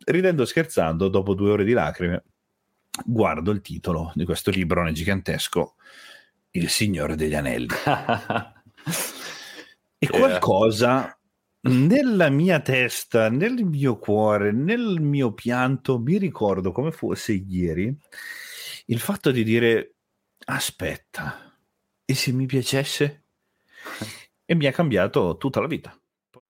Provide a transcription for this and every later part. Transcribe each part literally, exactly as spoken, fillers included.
ridendo scherzando, dopo due ore di lacrime, guardo il titolo di questo librone gigantesco, Il Signore degli Anelli. E qualcosa nella mia testa, nel mio cuore, nel mio pianto, mi ricordo come fosse ieri il fatto di dire: aspetta, e se mi piacesse? E mi ha cambiato tutta la vita.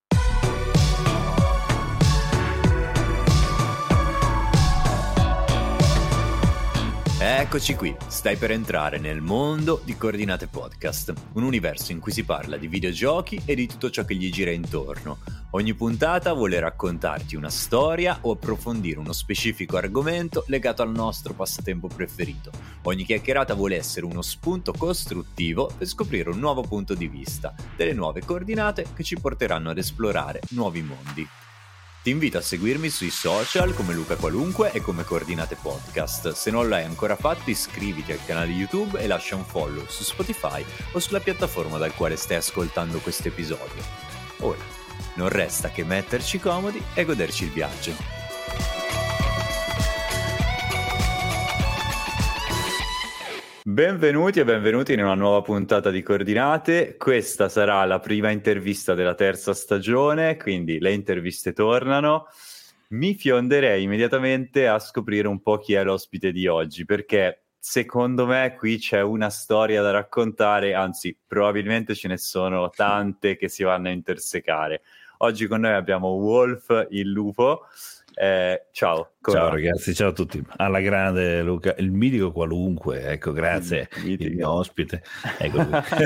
Eccoci qui, stai per entrare nel mondo di Coordinate Podcast, un universo in cui si parla di videogiochi e di tutto ciò che gli gira intorno. Ogni puntata vuole raccontarti una storia o approfondire uno specifico argomento legato al nostro passatempo preferito. Ogni chiacchierata vuole essere uno spunto costruttivo per scoprire un nuovo punto di vista, delle nuove coordinate che ci porteranno ad esplorare nuovi mondi. Ti invito a seguirmi sui social come Luca Qualunque e come Coordinate Podcast. Se non l'hai ancora fatto, iscriviti al canale YouTube e lascia un follow su Spotify o sulla piattaforma dal quale stai ascoltando questo episodio. Ora, non resta che metterci comodi e goderci il viaggio. Benvenuti e benvenuti in una nuova puntata di Coordinate. Questa sarà la prima intervista della terza stagione, quindi le interviste tornano. Mi fionderei immediatamente a scoprire un po' chi è l'ospite di oggi, perché secondo me qui c'è una storia da raccontare, anzi probabilmente ce ne sono tante che si vanno a intersecare. Oggi con noi abbiamo Wolf il lupo. Eh, ciao, ciao va? Ragazzi, ciao a tutti. Alla grande Luca, il mitico Qualunque, ecco, grazie, il, il mio ospite. Ecco.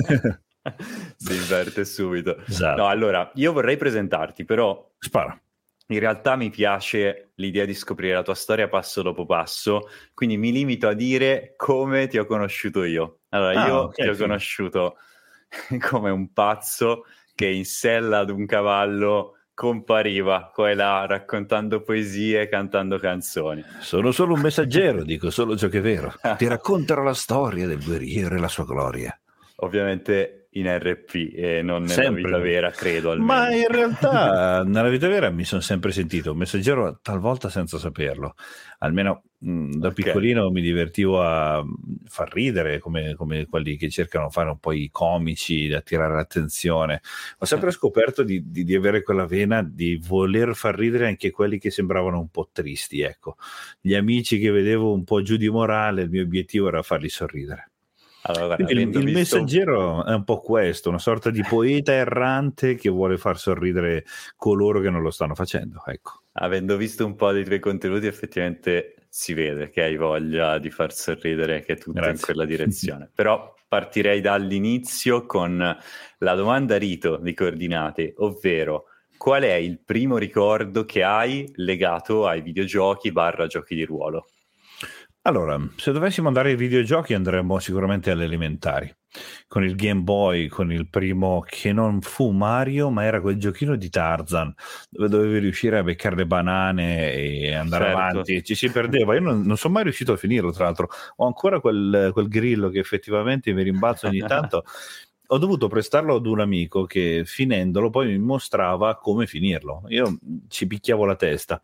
Si inverte subito. Esatto. No, allora, io vorrei presentarti, però spara. In realtà mi piace l'idea di scoprire la tua storia passo dopo passo, quindi mi limito a dire come ti ho conosciuto io. Allora, ah, io okay, ti ho sì. conosciuto come un pazzo che in sella ad un cavallo compariva qua e là raccontando poesie, cantando canzoni. Sono solo un messaggero, dico solo ciò che è vero. Ti racconterò la storia del guerriero e la sua gloria. Ovviamente in R P e non nella sempre. Vita vera, credo almeno. Ma in realtà nella vita vera mi sono sempre sentito un messaggero, talvolta senza saperlo. Almeno mh, da okay. piccolino mi divertivo a far ridere come, come quelli che cercano di fare un po' i comici, di attirare l'attenzione. Ho sempre scoperto di, di, di avere quella vena di voler far ridere anche quelli che sembravano un po' tristi, ecco. Gli amici che vedevo un po' giù di morale, il mio obiettivo era farli sorridere. Allora, il, il visto... messaggero è un po' questo, una sorta di poeta errante che vuole far sorridere coloro che non lo stanno facendo, ecco. Avendo visto un po' dei tuoi contenuti, effettivamente si vede che hai voglia di far sorridere, che è tutto Grazie. in quella direzione. Però partirei dall'inizio con la domanda rito di Coordinate, ovvero qual è il primo ricordo che hai legato ai videogiochi barra giochi di ruolo? Allora, se dovessimo andare ai videogiochi andremmo sicuramente alle elementari, con il Game Boy, con il primo che non fu Mario, ma era quel giochino di Tarzan, dove dovevi riuscire a beccare le banane e andare certo. avanti, e ci si perdeva. Io non, non sono mai riuscito a finirlo, tra l'altro, ho ancora quel, quel grillo che effettivamente mi rimbalza ogni tanto. Ho dovuto prestarlo ad un amico che finendolo poi mi mostrava come finirlo. Io ci picchiavo la testa.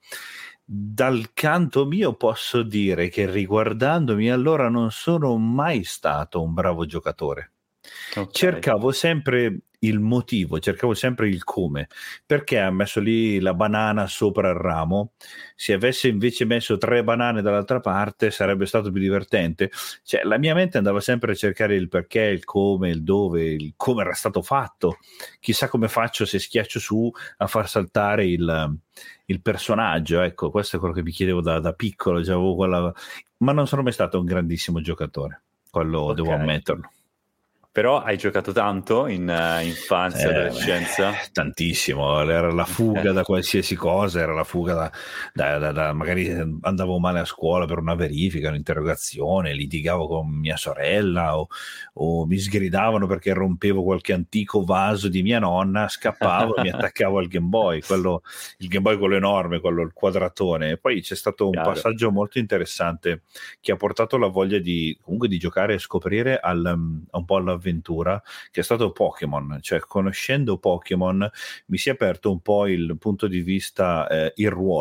Dal canto mio posso dire che riguardandomi allora non sono mai stato un bravo giocatore. Okay. Cercavo sempre il motivo, cercavo sempre il come, perché ha messo lì la banana sopra il ramo, se avesse invece messo tre banane dall'altra parte sarebbe stato più divertente. Cioè la mia mente andava sempre a cercare il perché, il come, il dove, il come era stato fatto. Chissà come faccio se schiaccio su a far saltare il, il personaggio, ecco, questo è quello che mi chiedevo da, da piccolo, già avevo quella... ma non sono mai stato un grandissimo giocatore, quello okay. devo ammetterlo. Però hai giocato tanto in uh, infanzia, eh, adolescenza? Beh, tantissimo, era la fuga da qualsiasi cosa, era la fuga da, da, da, da magari andavo male a scuola per una verifica, un'interrogazione, litigavo con mia sorella o, o mi sgridavano perché rompevo qualche antico vaso di mia nonna, scappavo e mi attaccavo al Game Boy, quello, il Game Boy quello enorme, quello il quadratone. E poi c'è stato un Chiaro. passaggio molto interessante che ha portato la voglia di comunque di giocare e scoprire al, un po' all'avventura, che è stato Pokémon. Cioè, conoscendo Pokémon mi si è aperto un po' il punto di vista, eh, il ruolo,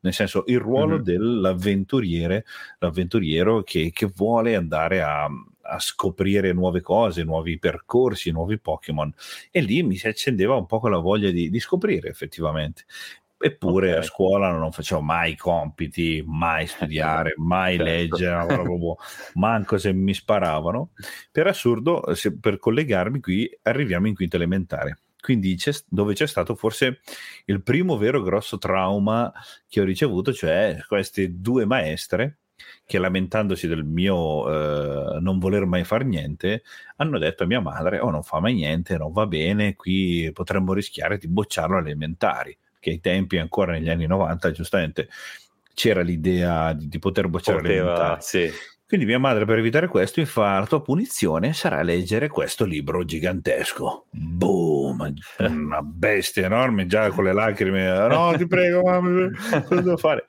nel senso il ruolo Mm-hmm. dell'avventuriere, l'avventuriero che, che vuole andare a, a scoprire nuove cose, nuovi percorsi, nuovi Pokémon, e lì mi si accendeva un po' quella voglia di, di scoprire effettivamente. Eppure Okay. a scuola non facevo mai i compiti, mai studiare, mai Certo. leggere, proprio, manco se mi sparavano. Per assurdo, se, per collegarmi qui, arriviamo in quinta elementare. Quindi c'è, dove c'è stato forse il primo vero grosso trauma che ho ricevuto, cioè queste due maestre che, lamentandosi del mio eh, non voler mai far niente, hanno detto a mia madre: oh, non fa mai niente, non va bene, qui potremmo rischiare di bocciarlo alle elementari, che ai tempi, ancora negli anni novanta, giustamente c'era l'idea di, di poter bocciare alle Poteva, elementari. sì. Quindi mia madre, per evitare questo, mi fa: la tua punizione sarà leggere questo libro gigantesco. Boom, una bestia enorme, già con le lacrime. No, ti prego, mamma, cosa devo fare?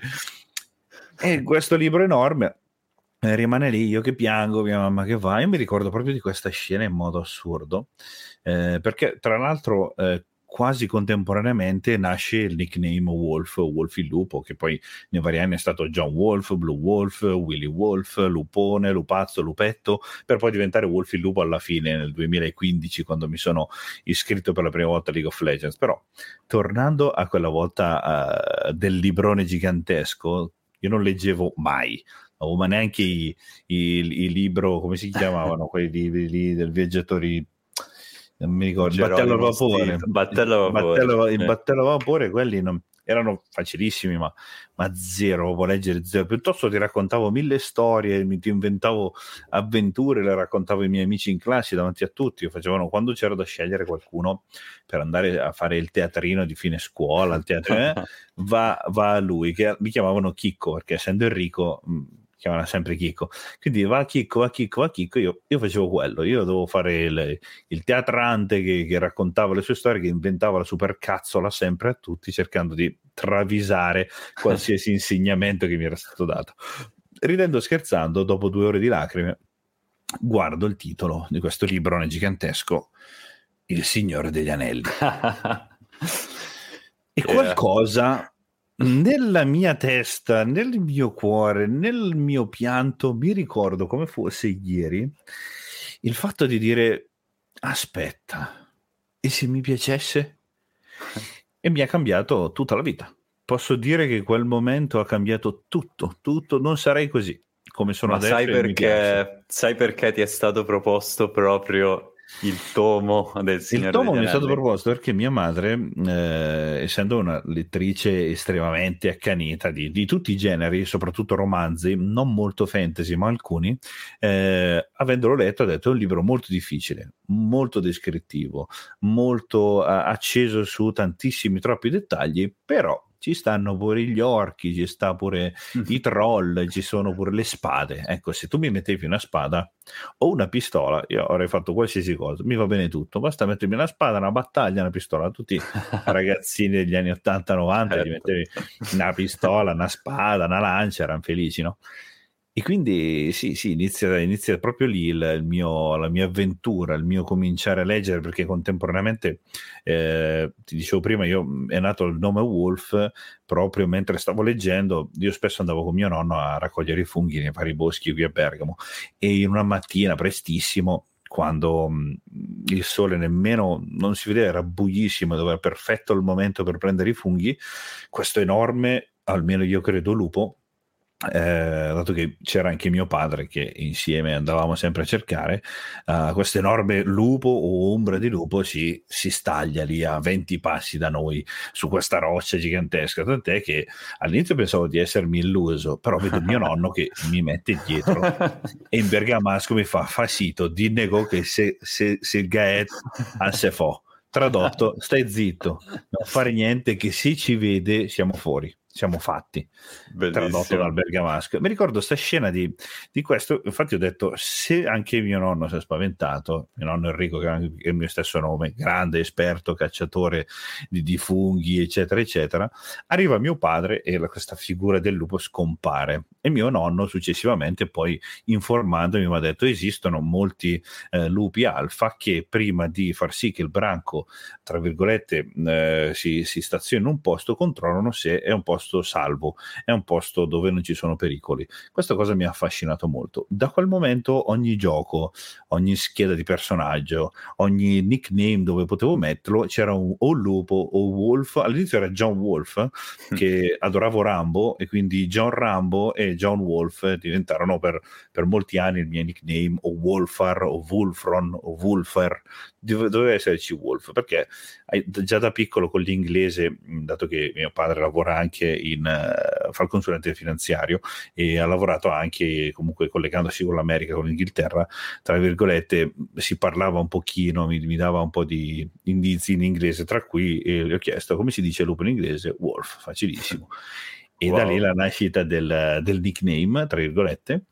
E questo libro enorme eh, rimane lì, io che piango, mia mamma che va. Io mi ricordo proprio di questa scena in modo assurdo, eh, perché tra l'altro eh, quasi contemporaneamente nasce il nickname Wolf, Wolf il lupo, che poi nei vari anni è stato John Wolf, Blue Wolf, Willy Wolf, Lupone, Lupazzo, Lupetto, per poi diventare Wolf il lupo alla fine nel duemilaquindici, quando mi sono iscritto per la prima volta a League of Legends. Però tornando a quella volta uh, del librone gigantesco, io non leggevo mai, oh, ma neanche i, i, i libro, come si chiamavano quei libri lì del viaggiatori, non mi ricordo, il battello a vapore, battello a vapore. Il battello, il battello a vapore, quelli non, erano facilissimi, ma, ma zero, avevo leggere zero. Piuttosto ti raccontavo mille storie, mi ti inventavo avventure, le raccontavo ai miei amici in classe davanti a tutti. Facevano, quando c'era da scegliere qualcuno per andare a fare il teatrino di fine scuola, il teatro, eh, va, va a lui, che mi chiamavano Chicco, perché essendo Enrico chiamava sempre Chicco, quindi va Chicco, va Chicco, va Chicco. Io, io facevo quello, io dovevo fare il, il teatrante che, che raccontava le sue storie, che inventava la supercazzola sempre a tutti, cercando di travisare qualsiasi insegnamento che mi era stato dato. Ridendo, scherzando, dopo due ore di lacrime, guardo il titolo di questo librone gigantesco, Il Signore degli Anelli. E qualcosa nella mia testa, nel mio cuore, nel mio pianto, mi ricordo come fosse ieri il fatto di dire: aspetta, e se mi piacesse? E mi ha cambiato tutta la vita. Posso dire che quel momento ha cambiato tutto, tutto. Non sarei così come sono Ma adesso. sai perché, sai perché ti è stato proposto proprio il tomo del Signore Il tomo degli mi è stato Anelli? proposto perché mia madre, eh, essendo una lettrice estremamente accanita di, di tutti i generi, soprattutto romanzi, non molto fantasy, ma alcuni, eh, avendolo letto ha detto: è un libro molto difficile, molto descrittivo, molto eh, acceso su tantissimi, troppi dettagli, però ci stanno pure gli orchi, ci sta pure i troll, ci sono pure le spade. Ecco, se tu mi mettevi una spada o una pistola, io avrei fatto qualsiasi cosa, mi va bene tutto, basta mettermi una spada, una battaglia, una pistola. Tutti i ragazzini degli anni ottanta novanta Certo. gli mettevi una pistola, una spada, una lancia, erano felici, no? E quindi sì, sì, inizia, inizia proprio lì il, il mio, la mia avventura, il mio cominciare a leggere, perché contemporaneamente, eh, ti dicevo prima, io è nato il nome Wolf proprio mentre stavo leggendo. Io spesso andavo con mio nonno a raccogliere i funghi nei vari boschi qui a Bergamo, e in una mattina prestissimo, quando mh, il sole nemmeno non si vedeva, era buissimo, dove era perfetto il momento per prendere i funghi, questo enorme, almeno io credo, lupo, Eh, dato che c'era anche mio padre che insieme andavamo sempre a cercare, uh, questo enorme lupo o ombra di lupo si, si staglia lì a venti passi da noi su questa roccia gigantesca, tant'è che all'inizio pensavo di essermi illuso, però vedo mio nonno che mi mette dietro e in bergamasco mi fa: fa sito, dinnego che se, se, se il gaet al se fo, tradotto, stai zitto, non fare niente, che se ci vede siamo fuori, siamo fatti. Bellissimo. Tradotto dal bergamasco. Mi ricordo sta scena di, di questo, infatti ho detto: se anche mio nonno si è spaventato, mio nonno Enrico, che è il mio stesso nome, grande esperto cacciatore di, di funghi eccetera eccetera, arriva mio padre e la, questa figura del lupo scompare, E mio nonno successivamente, poi informandomi, mi ha detto esistono molti eh, lupi alfa che prima di far sì che il branco, tra virgolette, eh, si, si stazioni in un posto, controllano se è un posto salvo, è un posto dove non ci sono pericoli. Questa cosa mi ha affascinato molto. Da quel momento ogni gioco, ogni scheda di personaggio, ogni nickname dove potevo metterlo, c'era un, o lupo o Wolf. All'inizio era John Wolf, che adoravo Rambo, e quindi John Rambo e John Wolf diventarono per, per molti anni il mio nickname, o Wolfar o Wolfron o Wolfer. Doveva esserci Wolf, perché già da piccolo con l'inglese, dato che mio padre lavora anche in uh, fa il consulente finanziario e ha lavorato anche comunque collegandosi con l'America, con l'Inghilterra, tra virgolette si parlava un pochino, mi, mi dava un po' di indizi in inglese, tra cui eh, gli ho chiesto come si dice lupo in inglese. Wolf, facilissimo. E wow. Da lì la nascita del, del nickname, tra virgolette,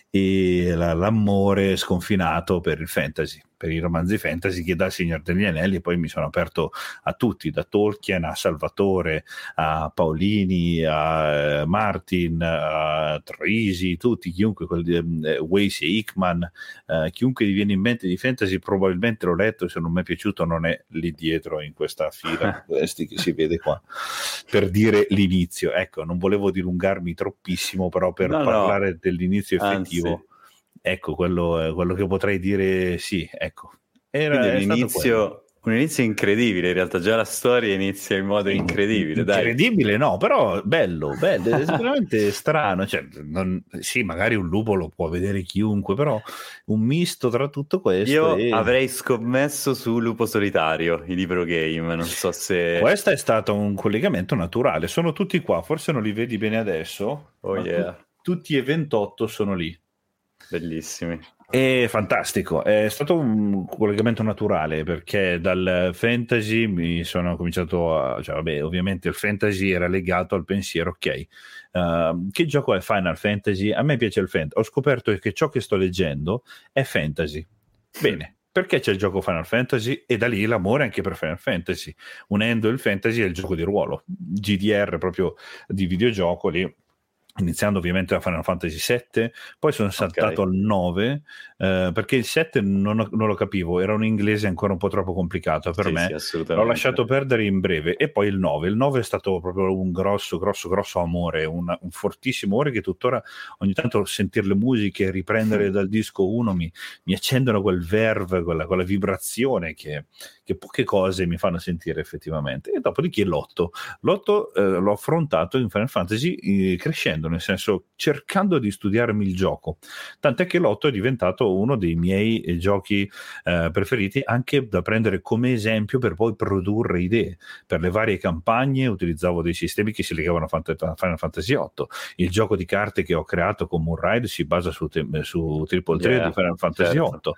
e la, l'amore sconfinato per il fantasy, per i romanzi fantasy, che da Signor degli Anelli poi mi sono aperto a tutti, da Tolkien a Salvatore, a Paolini, a uh, Martin, a Troisi, tutti, chiunque, uh, Weiss e Hickman, uh, chiunque ti viene in mente di fantasy probabilmente l'ho letto, se non mi è piaciuto non è lì dietro in questa fila questi che si vede qua, per dire l'inizio. Ecco, non volevo dilungarmi troppissimo, però per no, parlare no. dell'inizio effettivo, Anzi. ecco, quello, quello che potrei dire, sì, ecco. Era, Quindi un inizio, un inizio incredibile, in realtà già la storia inizia in modo incredibile. Incredibile dai. No, però bello, bello, è sicuramente strano, cioè, non, sì, magari un lupo lo può vedere chiunque, però un misto tra tutto questo. Io e... avrei scommesso su Lupo Solitario, il libro game, non so se... Questo è stato un collegamento naturale, sono tutti qua, forse non li vedi bene adesso, oh yeah. tu, tutti e ventotto sono lì. Bellissimi. È fantastico, è stato un collegamento naturale, perché dal fantasy mi sono cominciato a, cioè vabbè, ovviamente il fantasy era legato al pensiero, ok, uh, che gioco è Final Fantasy? A me piace il fantasy, ho scoperto che ciò che sto leggendo è fantasy, bene, perché c'è il gioco Final Fantasy? E da lì l'amore anche per Final Fantasy, unendo il fantasy e il gioco di ruolo, G D R proprio di videogioco lì, iniziando ovviamente da Final Fantasy sette, poi sono saltato okay. al nove, eh, perché il sette non, non lo capivo, era un inglese ancora un po' troppo complicato per sì, me, sì, l'ho lasciato perdere in breve, e poi il nove, il nove è stato proprio un grosso, grosso, grosso amore, un, un fortissimo amore che tuttora ogni tanto sentire le musiche, riprendere dal disco uno mi, mi accendono quel verve, quella, quella vibrazione che, che poche cose mi fanno sentire effettivamente. E dopodiché l'otto, l'otto eh, l'ho affrontato in Final Fantasy eh, crescendo, nel senso cercando di studiarmi il gioco, tant'è che l'otto è diventato uno dei miei eh, giochi eh, preferiti, anche da prendere come esempio per poi produrre idee per le varie campagne. Utilizzavo dei sistemi che si legavano a Final Fantasy otto, il gioco di carte che ho creato con Moonride si basa su, te- su Triple Threat yeah, di Final Fantasy certo. otto,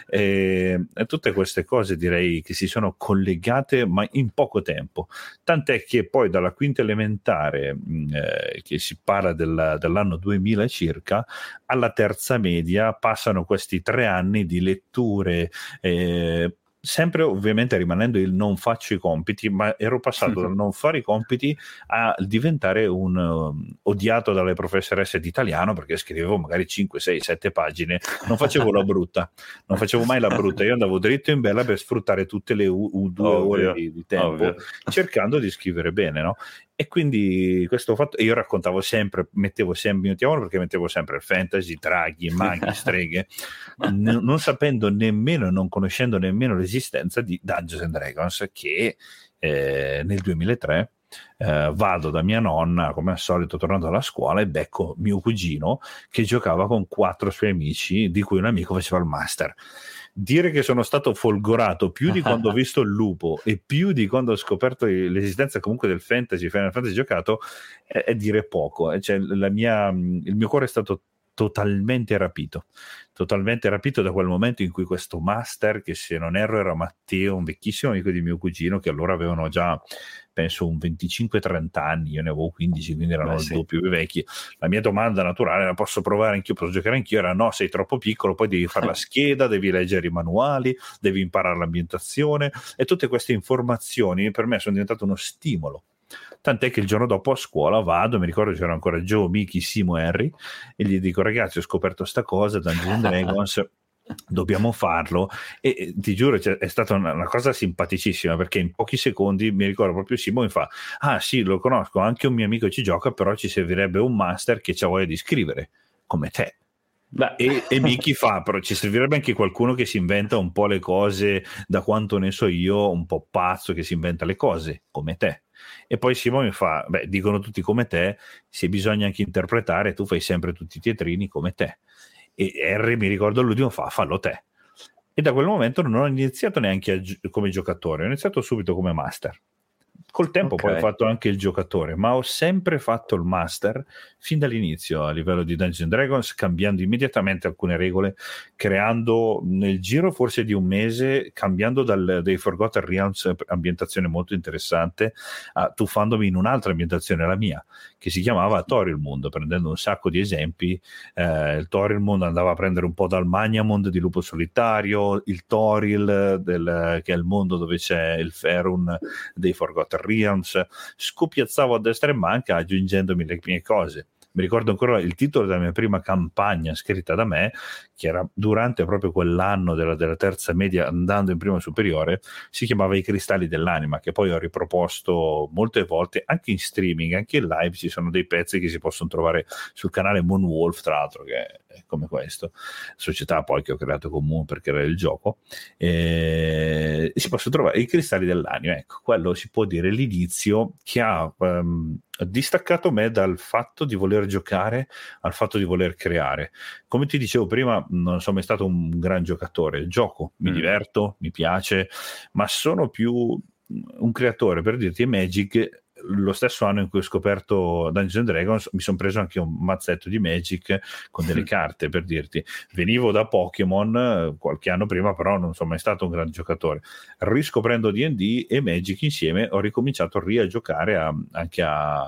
e, e tutte queste cose direi che si sono collegate ma in poco tempo, tant'è che poi dalla quinta elementare eh, che si parla Del, dell'anno duemila circa, alla terza media passano questi tre anni di letture, eh, sempre ovviamente rimanendo il non faccio i compiti, ma ero passato dal non fare i compiti a diventare un um, odiato dalle professoresse di italiano, perché scrivevo magari cinque, sei, sette pagine, non facevo la brutta, non facevo mai la brutta, io andavo dritto in bella per sfruttare tutte le u- u- due ovvio, ore di, di tempo, ovvio. cercando di scrivere bene, no? E quindi questo fatto, io raccontavo sempre, mettevo sempre, mettiamolo perché mettevo sempre fantasy, draghi, maghi, streghe, n- non sapendo nemmeno, non conoscendo nemmeno l'esistenza di Dungeons and Dragons, che eh, nel duemilatré eh, vado da mia nonna, come al solito tornando alla scuola, e becco mio cugino che giocava con quattro suoi amici, di cui un amico faceva il master. Dire che sono stato folgorato più di quando ho visto il lupo e più di quando ho scoperto l'esistenza comunque del fantasy, Final Fantasy giocato, è, è dire poco. Cioè, la mia, il mio cuore è stato totalmente rapito, totalmente rapito da quel momento in cui questo master, che se non erro era Matteo, un vecchissimo amico di mio cugino, che allora avevano già penso un venticinque trenta anni, io ne avevo quindici, quindi erano Beh, il sì. doppio più vecchi. La mia domanda naturale, la posso provare anch'io, posso giocare anch'io, era no, sei troppo piccolo, poi devi fare la scheda, devi leggere i manuali, devi imparare l'ambientazione, e tutte queste informazioni per me sono diventate uno stimolo tant'è che il giorno dopo a scuola vado, mi ricordo c'erano ancora Joe, Mickey, Simo e Harry, e gli dico ragazzi ho scoperto sta cosa, Dungeons and Dragons, dobbiamo farlo, e, e ti giuro cioè, è stata una, una cosa simpaticissima, perché in pochi secondi mi ricordo proprio Simo mi fa ah sì lo conosco, anche un mio amico ci gioca, però ci servirebbe un master che c'ha voglia di scrivere come te. Beh, e, e Mickey fa però ci servirebbe anche qualcuno che si inventa un po' le cose, da quanto ne so io, un po' pazzo che si inventa le cose come te. E poi Simo mi fa beh dicono tutti come te, se bisogna anche interpretare tu fai sempre tutti i teatrini come te. E Harry mi ricordo l'ultimo fa fallo te, e da quel momento non ho iniziato neanche a gi- come giocatore, ho iniziato subito come master. Col tempo okay. Poi ho fatto anche il giocatore, ma ho sempre fatto il master fin dall'inizio a livello di Dungeons and Dragons, cambiando immediatamente alcune regole, creando nel giro forse di un mese, cambiando dal, dei Forgotten Realms, ambientazione molto interessante, a, tuffandomi in un'altra ambientazione, la mia, che si chiamava Thorilmund, prendendo un sacco di esempi. Eh, il Thorilmund andava a prendere un po' dal Magnamund di Lupo Solitario, il Toril, del, che è il mondo dove c'è il Faerun dei Forgotten Realms, scopiazzavo a destra e manca aggiungendomi le mie cose. Mi ricordo ancora il titolo della mia prima campagna scritta da me, che era durante proprio quell'anno della, della terza media andando in prima superiore, si chiamava I Cristalli dell'Anima, che poi ho riproposto molte volte anche in streaming, anche in live. Ci sono dei pezzi che si possono trovare sul canale Moonwolf, tra l'altro, che è come questo, società poi che ho creato con Moon per creare il gioco, e si possono trovare I Cristalli dell'Anima. Ecco, quello si può dire l'inizio che ha um, distaccato me dal fatto di voler giocare al fatto di voler creare. Come ti dicevo prima, non sono mai stato un gran giocatore, gioco, mi mm. diverto, mi piace, ma sono più un creatore. Per dirti, Magic, lo stesso anno in cui ho scoperto Dungeons and Dragons, mi sono preso anche un mazzetto di Magic con delle carte, per dirti. Venivo da Pokémon qualche anno prima, però non sono mai stato un gran giocatore. Riscoprendo D and D e Magic insieme, ho ricominciato a rigiocare a, anche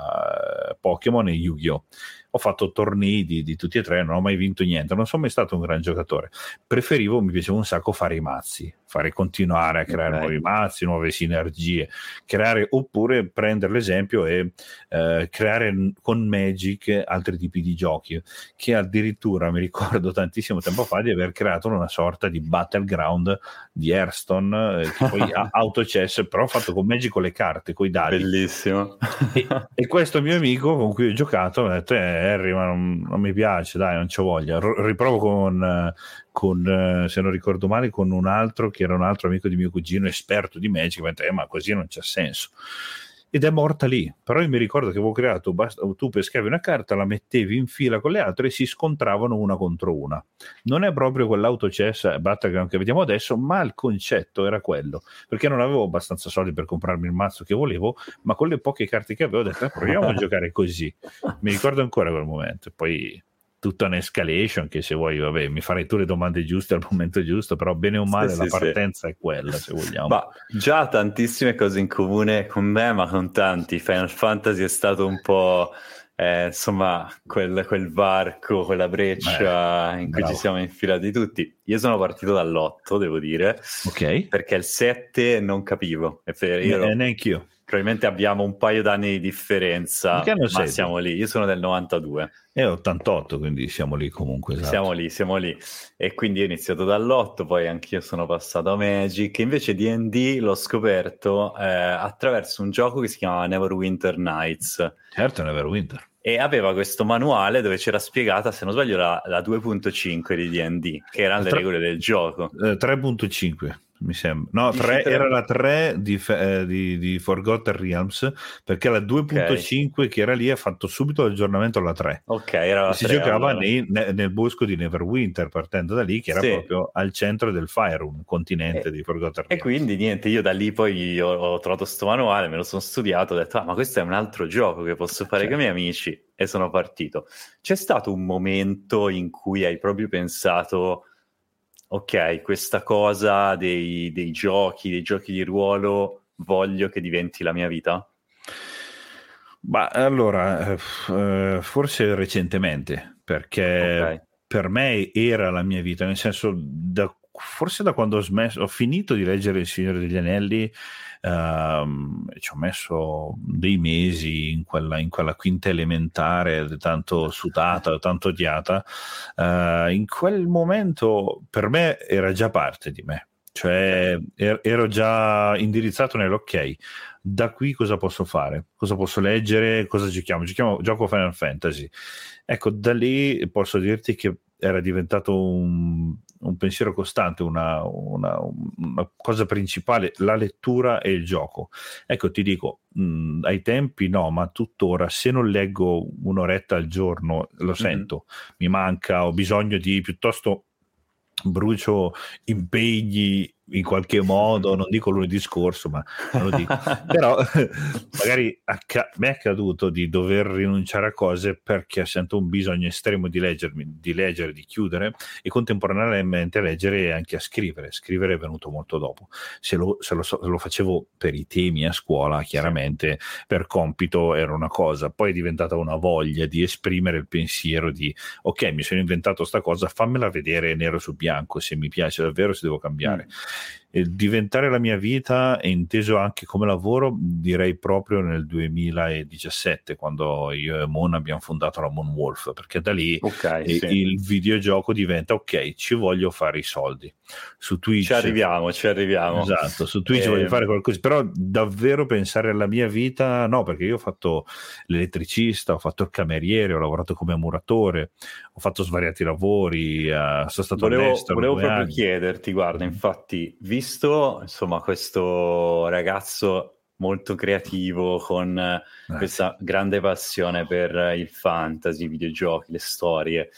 a Pokémon e Yu-Gi-Oh! Ho fatto tornei di, di tutti e tre, non ho mai vinto niente, non sono mai stato un gran giocatore. Preferivo, mi piaceva un sacco fare i mazzi, fare continuare a creare okay. nuovi mazzi, nuove sinergie, creare, oppure prendere l'esempio e eh, creare con Magic altri tipi di giochi, che addirittura mi ricordo tantissimo tempo fa di aver creato una sorta di battleground di Hearthstone, eh, che poi ha autochess, però fatto con Magic, con le carte, con i dadi. Bellissimo. E, e questo mio amico con cui ho giocato mi ha detto eh, Harry, ma non, non mi piace, dai, non c'ho voglia. R- riprovo con, con se non ricordo male, con un altro che era un altro amico di mio cugino, esperto di Magic, ma, eh, ma così non c'ha senso. Ed è morta lì. Però io mi ricordo che avevo creato, basta, tu pescavi una carta, la mettevi in fila con le altre e si scontravano una contro una. Non è proprio quell'autochess battleground che vediamo adesso, ma il concetto era quello, perché non avevo abbastanza soldi per comprarmi il mazzo che volevo, ma con le poche carte che avevo ho detto eh, proviamo a giocare così. Mi ricordo ancora quel momento. Poi tutta un'escalation che, se vuoi, vabbè, mi farai tu le domande giuste al momento giusto, però bene o male sì, la sì, partenza sì. è quella, se vogliamo. Ma già tantissime cose in comune con me, ma con tanti. Final Fantasy è stato un po' eh, insomma quel, quel varco, quella breccia Beh, in cui bravo. Ci siamo infilati tutti. Io sono partito dall'otto, devo dire, ok, perché il sette non capivo. E per io eh, neanch'io. Probabilmente abbiamo un paio d'anni di differenza, ma sei siamo lì. Io sono del novantadue. E ottantotto, quindi siamo lì comunque. Esatto. Siamo lì, siamo lì. E quindi ho iniziato dall'otto, poi anch'io sono passato a Magic. Invece D and D l'ho scoperto eh, attraverso un gioco che si chiamava Neverwinter Nights. Certo, Neverwinter. E aveva questo manuale dove c'era spiegata, se non sbaglio, la, la due punto cinque di D and D, che erano le tre, regole del gioco. Eh, tre punto cinque. Mi sembra, no, tre, era la tre di, eh, di, di Forgotten Realms, perché la due punto cinque okay. che era lì ha fatto subito l'aggiornamento alla tre. Ok, era la si tre, giocava allora. nei, ne, nel bosco di Neverwinter, partendo da lì, che era sì. proprio al centro del Faerun, continente e, di Forgotten Realms. E quindi niente, io da lì poi ho, ho trovato sto manuale, me lo sono studiato, ho detto ah, ma questo è un altro gioco che posso fare certo. con i miei amici, e sono partito. C'è stato un momento in cui hai proprio pensato ok, questa cosa dei, dei giochi, dei giochi di ruolo, voglio che diventi la mia vita? Ma allora, eh, forse recentemente, perché okay. per me era la mia vita, nel senso, da forse da quando ho smesso, ho finito di leggere Il Signore degli Anelli, ehm, ci ho messo dei mesi in quella, in quella quinta elementare tanto sudata, tanto odiata. Uh, in quel momento per me era già parte di me, cioè er- ero già indirizzato nell'ok, da qui cosa posso fare, cosa posso leggere, cosa giochiamo, giochiamo gioco Final Fantasy. Ecco, da lì posso dirti che era diventato un, un pensiero costante, una, una, una cosa principale, la lettura e il gioco. Ecco, ti dico, mh, ai tempi no, ma tuttora se non leggo un'oretta al giorno lo sento, mm-hmm. mi manca, ho bisogno di, piuttosto brucio impegni in qualche modo, non dico lunedì scorso, ma non lo dico. Però magari acca- mi è accaduto di dover rinunciare a cose perché sento un bisogno estremo di leggermi, di leggere, di chiudere e contemporaneamente leggere e anche a scrivere. Scrivere è venuto molto dopo. Se lo, se lo, so, se lo facevo per i temi a scuola, chiaramente sì. Per compito era una cosa, poi è diventata una voglia di esprimere il pensiero di ok, mi sono inventato sta cosa, fammela vedere nero su bianco, se mi piace davvero, se devo cambiare. Mm. E diventare la mia vita è inteso anche come lavoro, direi proprio nel duemiladiciassette, quando io e Mon abbiamo fondato la Moon Wolf, perché da lì okay, eh, sì. il videogioco diventa ok, ci voglio fare i soldi su Twitch, ci arriviamo ci arriviamo esatto, su Twitch e... voglio fare qualcosa, però davvero pensare alla mia vita no, perché io ho fatto l'elettricista, ho fatto il cameriere, ho lavorato come muratore, ho fatto svariati lavori, uh, sono stato volevo, all'estero volevo due proprio anni. chiederti, guarda, infatti visto insomma questo ragazzo molto creativo con eh. questa grande passione per il fantasy, i videogiochi, le storie,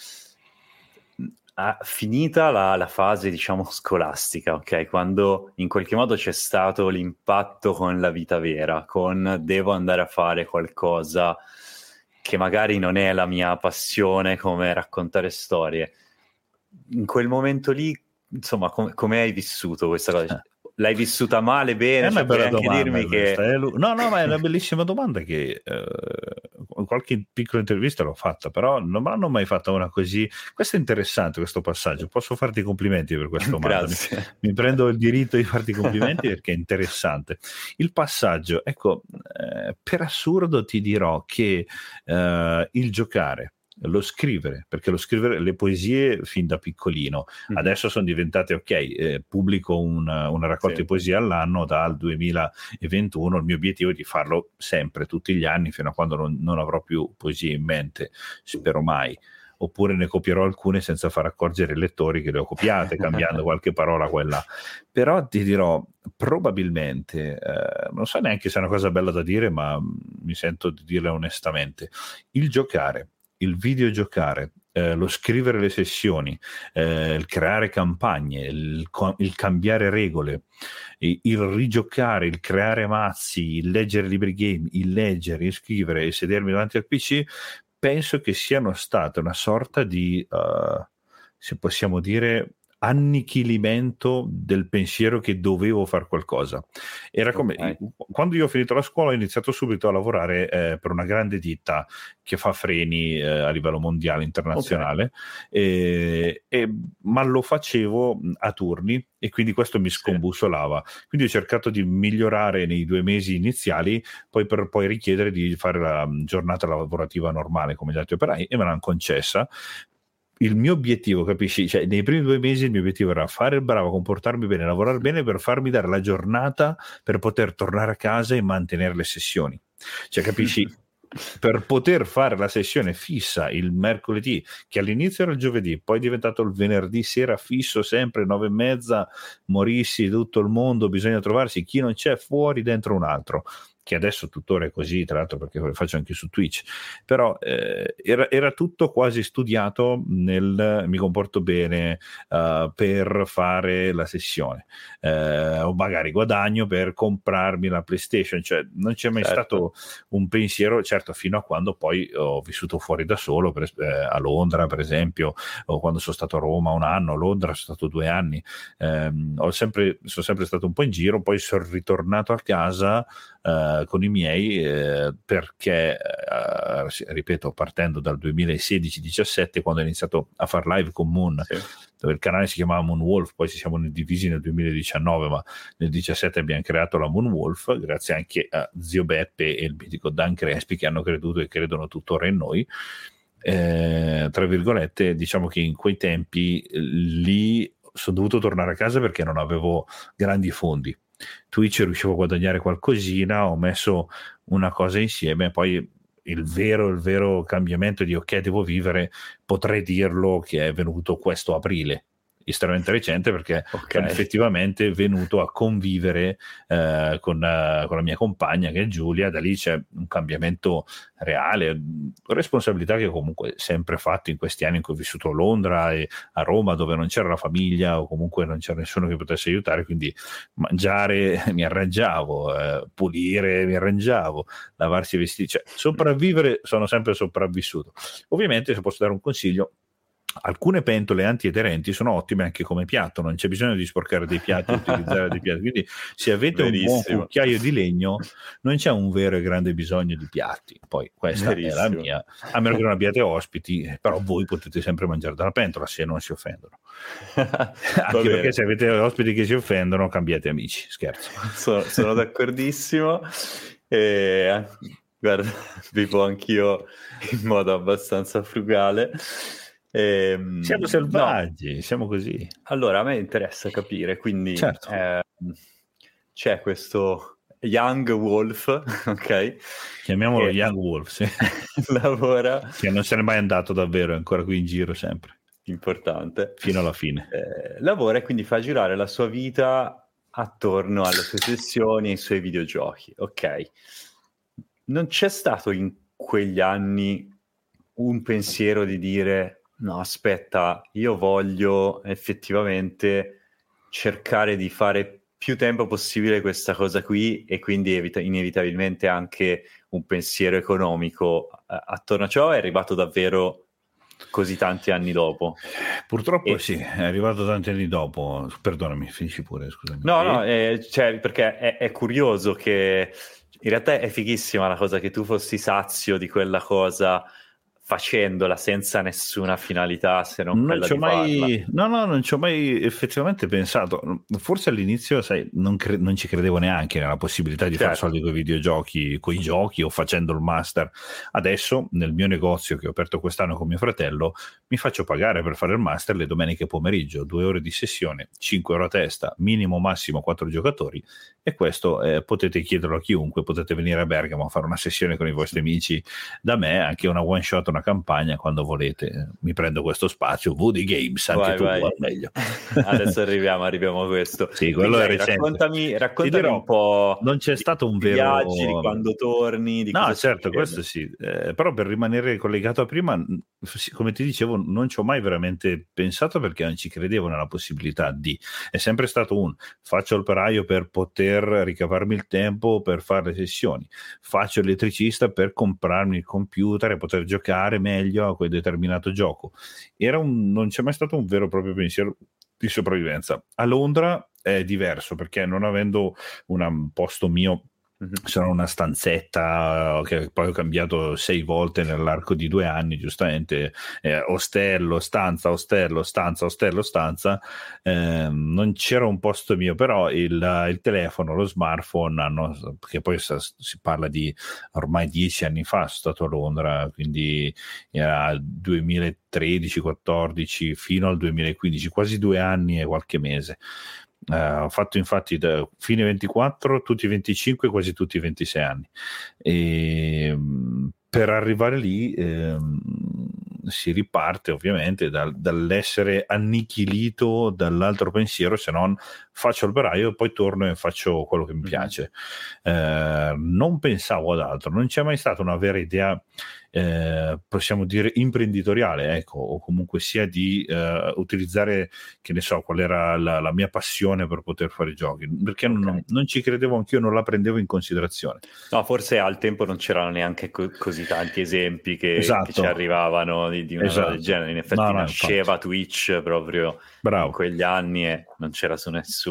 ha finita la, la fase diciamo scolastica, ok, quando in qualche modo c'è stato l'impatto con la vita vera, con devo andare a fare qualcosa che magari non è la mia passione come raccontare storie, in quel momento lì insomma com- come hai vissuto questa cosa? L'hai vissuta male, bene? È una cioè, bella puoi anche domanda dirmi che... è lu- no no ma è una bellissima domanda che eh, qualche piccola intervista l'ho fatta, però non mi hanno mai fatta una così. Questo è interessante, questo passaggio, posso farti i complimenti per questa domanda. mi, mi prendo il diritto di farti i complimenti perché è interessante il passaggio. Ecco, eh, per assurdo ti dirò che eh, il giocare, lo scrivere, perché lo scrivere le poesie fin da piccolino, mm-hmm. adesso sono diventate ok, eh, pubblico una, una raccolta sì. di poesie all'anno dal duemilaventuno, il mio obiettivo è di farlo sempre, tutti gli anni, fino a quando non, non avrò più poesie in mente, spero mai, oppure ne copierò alcune senza far accorgere i lettori che le ho copiate, cambiando qualche parola quella. Però ti dirò, probabilmente, eh, non so neanche se è una cosa bella da dire, ma mi sento di dirle onestamente, il giocare, il videogiocare, eh, lo scrivere le sessioni, eh, il creare campagne, il, il cambiare regole, il, il rigiocare, il creare mazzi, il leggere libri game, il leggere, il scrivere e sedermi davanti al P C, penso che siano state una sorta di, uh, se possiamo dire, annichilimento del pensiero che dovevo fare qualcosa. Era come okay. quando io ho finito la scuola ho iniziato subito a lavorare eh, per una grande ditta che fa freni eh, a livello mondiale, internazionale, okay. e, e, ma lo facevo a turni e quindi questo mi scombussolava. Sì. Quindi ho cercato di migliorare nei due mesi iniziali, poi per poi richiedere di fare la giornata lavorativa normale come gli altri operai, e me l'hanno concessa. Il mio obiettivo, capisci? Cioè, nei primi due mesi il mio obiettivo era fare il bravo, comportarmi bene, lavorare bene per farmi dare la giornata per poter tornare a casa e mantenere le sessioni. Cioè, capisci? Per poter fare la sessione fissa il mercoledì, che all'inizio era il giovedì, poi è diventato il venerdì sera fisso, sempre nove e mezza, morissi tutto il mondo, bisogna trovarsi chi non c'è fuori dentro un altro, che adesso tuttora è così, tra l'altro perché lo faccio anche su Twitch, però eh, era, era tutto quasi studiato nel mi comporto bene uh, per fare la sessione, uh, o magari guadagno per comprarmi la PlayStation, cioè non c'è mai certo. stato un pensiero, certo, fino a quando poi ho vissuto fuori da solo, per, eh, a Londra per esempio, o quando sono stato a Roma un anno, a Londra sono stato due anni, um, ho sempre, sono sempre stato un po' in giro, poi sono ritornato a casa uh, uh, con i miei eh, perché, uh, ripeto, partendo dal duemilasedici diciassette, quando ho iniziato a far live con Moon, sì, dove il canale si chiamava Moonwolf, poi ci siamo divisi nel duemiladiciannove, ma nel diciassette abbiamo creato la Moonwolf, grazie anche a Zio Beppe e il mitico Dan Crespi, che hanno creduto e credono tuttora in noi. Eh, tra virgolette, diciamo che in quei tempi lì sono dovuto tornare a casa perché non avevo grandi fondi. Twitch riuscivo a guadagnare qualcosina, ho messo una cosa insieme, poi il vero, il vero cambiamento di ok, devo vivere, potrei dirlo che è venuto questo aprile, estremamente recente, perché okay, sono effettivamente venuto a convivere eh, con, uh, con la mia compagna, che è Giulia. Da lì c'è un cambiamento reale, responsabilità che ho comunque sempre fatto in questi anni in cui ho vissuto a Londra e a Roma, dove non c'era la famiglia o comunque non c'era nessuno che potesse aiutare, quindi mangiare mi arrangiavo, eh, pulire mi arrangiavo, lavarsi i vestiti, cioè sopravvivere, sono sempre sopravvissuto. Ovviamente, se posso dare un consiglio, alcune pentole antiaderenti sono ottime anche come piatto, non c'è bisogno di sporcare dei piatti, utilizzare dei piatti, quindi se avete Verissimo. un buon cucchiaio di legno non c'è un vero e grande bisogno di piatti. Poi questa Verissimo. è la mia, a meno che non abbiate ospiti, però voi potete sempre mangiare dalla pentola se non si offendono. Anche perché se avete ospiti che si offendono, cambiate amici, scherzo. Sono, sono d'accordissimo e guarda, vivo anch'io in modo abbastanza frugale. Ehm, siamo selvaggi, no. siamo così. Allora, a me interessa capire, quindi certo. eh, c'è questo Young Wolf, ok? Chiamiamolo che Young Wolf, sì. lavora, che non se n'è mai andato davvero, è ancora qui in giro sempre. Importante. Fino alla fine. Eh, lavora e quindi fa girare la sua vita attorno alle sue sessioni e ai suoi videogiochi, ok? Non c'è stato in quegli anni un pensiero di dire no, aspetta, io voglio effettivamente cercare di fare più tempo possibile questa cosa qui, e quindi evita- inevitabilmente anche un pensiero economico eh, attorno a ciò? È arrivato davvero così tanti anni dopo? Purtroppo e... sì, è arrivato tanti anni dopo. Perdonami, finisci pure, scusami. No, e... no, eh, cioè, perché è, è curioso che in realtà è fighissima la cosa che tu fossi sazio di quella cosa facendola senza nessuna finalità se non, non quella di mai, farla. No, no, non ci ho mai effettivamente pensato. Forse all'inizio, sai, non, cre- non ci credevo neanche nella possibilità di certo. fare soldi con i videogiochi, con i giochi o facendo il master. Adesso, nel mio negozio che ho aperto quest'anno con mio fratello, mi faccio pagare per fare il master le domeniche pomeriggio, due ore di sessione, cinque euro a testa, minimo massimo quattro giocatori, e questo eh, potete chiederlo a chiunque, potete venire a Bergamo a fare una sessione con i vostri amici, da me, anche una one shot, una campagna, quando volete. Mi prendo questo spazio. V D Games, anche vai, tu vai. meglio. Adesso arriviamo arriviamo a questo. Sì, quello Quindi, è recente. Raccontami, raccontami dirò, un po'. Non c'è stato un vero viaggi, di quando torni, di no, certo, questo sì. Eh, però per rimanere collegato a prima, come ti dicevo, non ci ho mai veramente pensato perché non ci credevo nella possibilità di. È sempre stato un faccio l'operaio per poter ricavarmi il tempo per fare le sessioni, faccio l'elettricista per comprarmi il computer e poter giocare meglio a quel determinato gioco. Era un, non c'è mai stato un vero e proprio pensiero di sopravvivenza. A Londra è diverso perché, non avendo un posto mio, sono una stanzetta che poi ho cambiato sei volte nell'arco di due anni, giustamente, eh, ostello, stanza, ostello, stanza, ostello, stanza, eh, non c'era un posto mio, però il, il telefono, lo smartphone hanno, che poi si parla di ormai dieci anni fa, sono stato a Londra, quindi era duemilatredici quattordici fino al duemilaquindici, quasi due anni e qualche mese. Uh, ho fatto infatti da fine ventiquattro, tutti i venticinque, quasi tutti i ventisei anni, e per arrivare lì ehm, si riparte ovviamente dal, dall'essere annichilito dall'altro pensiero, se non faccio il operaio e poi torno e faccio quello che mi piace. Mm-hmm. Uh, non pensavo ad altro, non c'è mai stata una vera idea, eh, possiamo dire imprenditoriale, ecco, o comunque sia di eh, utilizzare, che ne so, qual era la, la mia passione per poter fare giochi, perché okay. non, non ci credevo anch'io, non la prendevo in considerazione. No, forse al tempo non c'erano neanche co- così tanti esempi che, esatto. che ci arrivavano di, di una esatto. cosa del genere. In effetti no, no, nasceva infatti. Twitch proprio Bravo. in quegli anni e non c'era su nessuno.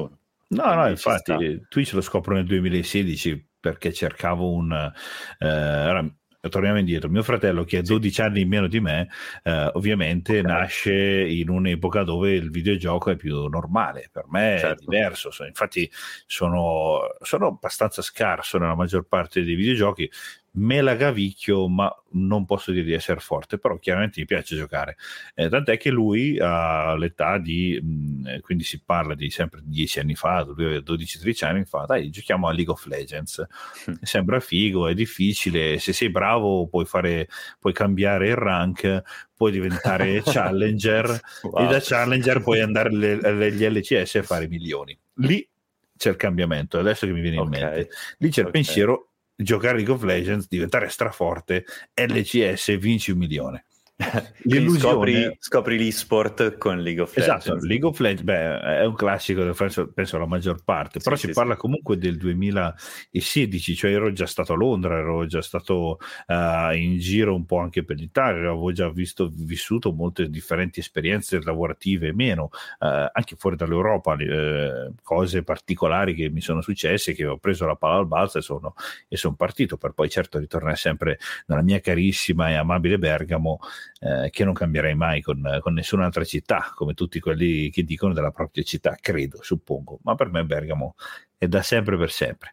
No, no, infatti Twitch lo scopro nel duemilasedici perché cercavo un... Eh, torniamo indietro, mio fratello che ha dodici sì. anni in meno di me, eh, ovviamente okay. nasce in un'epoca dove il videogioco è più normale, per me certo. è diverso, infatti sono, sono abbastanza scarso nella maggior parte dei videogiochi, me la cavicchio, ma non posso dire di essere forte, però chiaramente mi piace giocare, eh, tant'è che lui ha l'età di mh, quindi si parla di sempre dieci anni fa, dodici tredici anni fa, dai giochiamo a League of Legends, mm. sembra figo, è difficile, se sei bravo puoi fare, puoi cambiare il rank, puoi diventare challenger wow. e da challenger puoi andare agli L C S e fare milioni, lì c'è il cambiamento, adesso che mi viene in okay. mente, lì c'è okay. il pensiero giocare League of Legends, diventare straforte, L C S, vinci un milione. Scopri, scopri l'e-sport con League of Legends. Esatto, League of Legends beh, è un classico, penso, penso la maggior parte, però sì, si sì, parla sì. comunque del duemilasedici, cioè ero già stato a Londra, ero già stato uh, in giro un po' anche per l'Italia, avevo già visto, vissuto molte differenti esperienze lavorative e meno, uh, anche fuori dall'Europa, uh, cose particolari che mi sono successe, che ho preso la palla al balzo e sono, e sono partito, per poi certo ritornare sempre nella mia carissima e amabile Bergamo, Eh, che non cambierei mai con, con nessun'altra città, come tutti quelli che dicono della propria città, credo, suppongo, ma per me Bergamo è da sempre per sempre.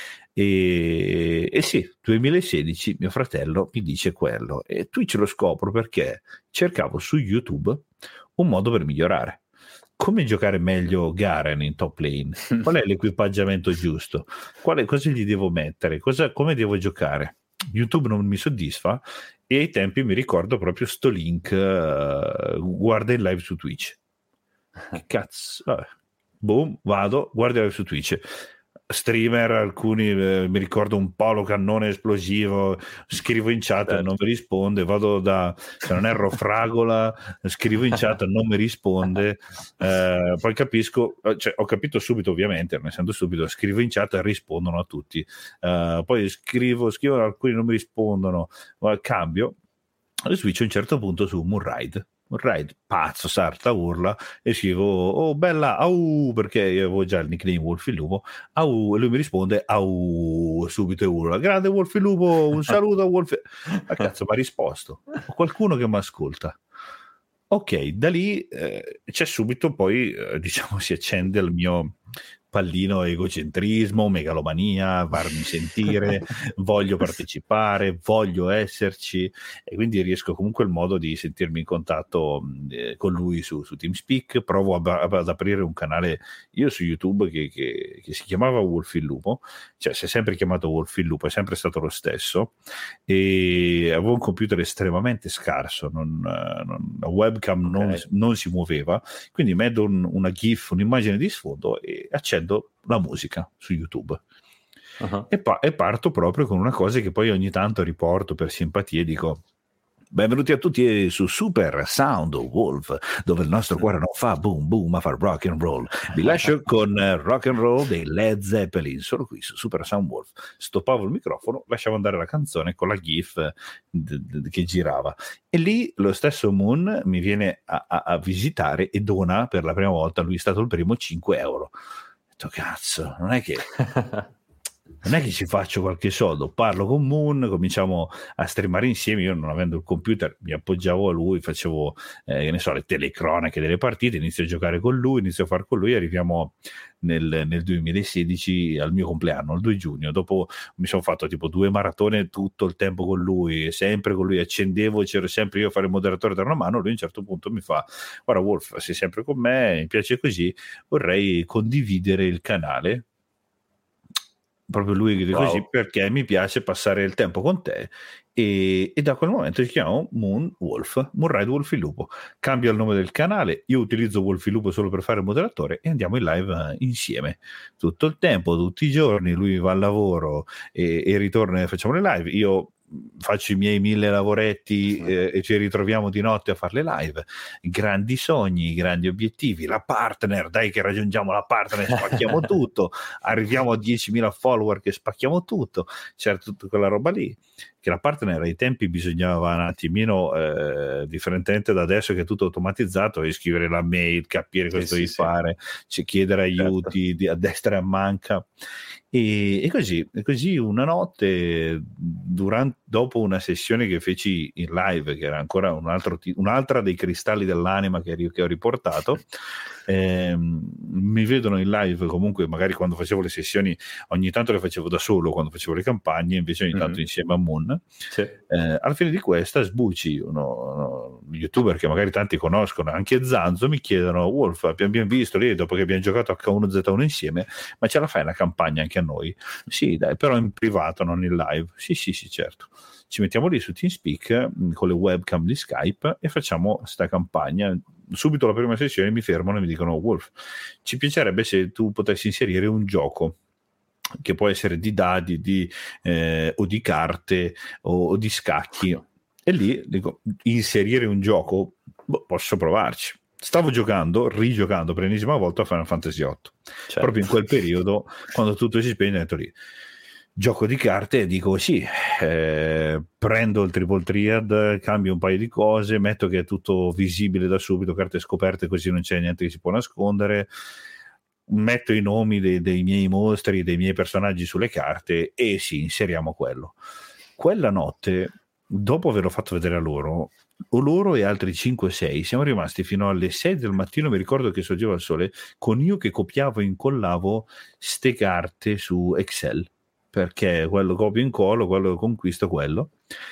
E, e sì, duemilasedici mio fratello mi dice quello, e Twitch lo scopro perché cercavo su YouTube un modo per migliorare. Come giocare meglio Garen in top lane? Qual è l'equipaggiamento giusto? Quale, cosa gli devo mettere? Cosa, come devo giocare? YouTube non mi soddisfa e ai tempi mi ricordo proprio sto link, uh, guarda in live su Twitch. Che cazzo, vabbè. Boom, vado, guarda in live su Twitch. Streamer, alcuni eh, mi ricordo un polo cannone esplosivo, scrivo in chat certo. non mi risponde, vado da, se non erro Fragola, scrivo in chat non mi risponde, eh, poi capisco, cioè, ho capito subito ovviamente, non essendo subito, scrivo in chat e rispondono a tutti, eh, poi scrivo, scrivo alcuni non mi rispondono, cambio e switch a un certo punto su Moonride. Un raid pazzo, sarta, urla e scrivo oh bella au, perché io avevo già il nickname Wolf il Lupo, au, e lui mi risponde au subito e urla grande Wolf il Lupo, un saluto a Wolf. Ma cazzo, mi ha risposto, ho qualcuno che mi ascolta. Ok, da lì eh, c'è subito poi eh, diciamo si accende il mio pallino egocentrismo, megalomania, farmi sentire, voglio partecipare, voglio esserci, e quindi riesco comunque il modo di sentirmi in contatto eh, con lui su, su TeamSpeak. Provo a, a, ad aprire un canale io su YouTube che, che, che si chiamava Wolf il Lupo, cioè si è sempre chiamato Wolf il Lupo, è sempre stato lo stesso, e avevo un computer estremamente scarso, non, non, la webcam okay. non, non si muoveva, quindi metto un, una GIF, un'immagine di sfondo e accendo la musica su YouTube. Uh-huh. e, pa- e parto proprio con una cosa che poi ogni tanto riporto per simpatia e dico benvenuti a tutti su Super Sound Wolf, dove il nostro cuore non fa boom boom ma fa rock and roll. Vi lascio con uh, rock and roll dei Led Zeppelin, solo qui su Super Sound Wolf. Stoppavo il microfono, lasciavo andare la canzone con la gif d- d- che girava, e lì lo stesso Moon mi viene a-, a-, a visitare e dona per la prima volta, lui è stato il primo, cinque euro. Cazzo, non è che non è che ci faccio qualche soldo, parlo con Moon, cominciamo a streamare insieme, io non avendo il computer mi appoggiavo a lui, facevo eh, che ne so, le telecronache delle partite, inizio a giocare con lui, inizio a fare con lui, arriviamo nel, nel duemilasedici al mio compleanno, il due giugno, dopo mi sono fatto tipo due maratone tutto il tempo con lui, sempre con lui, accendevo, c'ero sempre io a fare il moderatore da una mano, lui a un certo punto mi fa guarda Wolf, sei sempre con me, mi piace così, vorrei condividere il canale. Proprio lui che dice wow. così, perché mi piace passare il tempo con te, e, e da quel momento ci chiamiamo Moon Wolf, Moonride Wolf il Lupo, cambia il nome del canale, io utilizzo Wolf il Lupo solo per fare il moderatore e andiamo in live insieme tutto il tempo, tutti i giorni, lui va al lavoro e, e ritorna e facciamo le live, io faccio i miei mille lavoretti eh, e ci ritroviamo di notte a fare le live. Grandi sogni, grandi obiettivi, la partner, dai che raggiungiamo la partner, spacchiamo tutto, arriviamo a diecimila follower che spacchiamo tutto, c'era tutta quella roba lì, che la partner ai tempi bisognava un attimino eh, differentemente da adesso che è tutto automatizzato, iscrivere la mail, capire cosa sì, devi sì, fare, sì. chiedere aiuti certo. di, a destra e a manca. E, e così, e così una notte, durante, dopo una sessione che feci in live, che era ancora un altro, un'altra dei cristalli dell'anima che, che ho riportato, ehm, mi vedono in live comunque, magari quando facevo le sessioni, ogni tanto le facevo da solo, quando facevo le campagne, invece ogni tanto mm-hmm. insieme a Moon. Sì. Eh, alla fine di questa sbuci uno, uno youtuber che magari tanti conoscono, anche Zanzo, mi chiedono: Wolf, abbiamo visto lì dopo che abbiamo giocato H uno Z uno insieme, ma ce la fai una campagna anche a noi? Sì, dai, però in privato, non in live. Sì, sì, sì, certo. Ci mettiamo lì su TeamSpeak con le webcam di Skype e facciamo sta campagna. Subito la prima sessione mi fermano e mi dicono: Wolf, ci piacerebbe se tu potessi inserire un gioco che può essere di dadi di, eh, o di carte o, o di scacchi. E lì dico: inserire un gioco? Boh, posso provarci. Stavo giocando, rigiocando per l'ennesima volta a Final Fantasy otto, certo. Proprio in quel periodo, quando tutto si spegne, ho detto lì, gioco di carte, e dico sì, eh, prendo il triple triad, cambio un paio di cose, metto che è tutto visibile da subito, carte scoperte, così non c'è niente che si può nascondere, metto i nomi dei, dei miei mostri, dei miei personaggi sulle carte e sì, inseriamo quello. Quella notte, dopo averlo fatto vedere a loro, o loro e altri cinque sei, siamo rimasti fino alle sei del mattino, mi ricordo che sorgeva il sole, con io che copiavo e incollavo ste carte su Excel, perché quello copio e incollo, quello conquisto quello.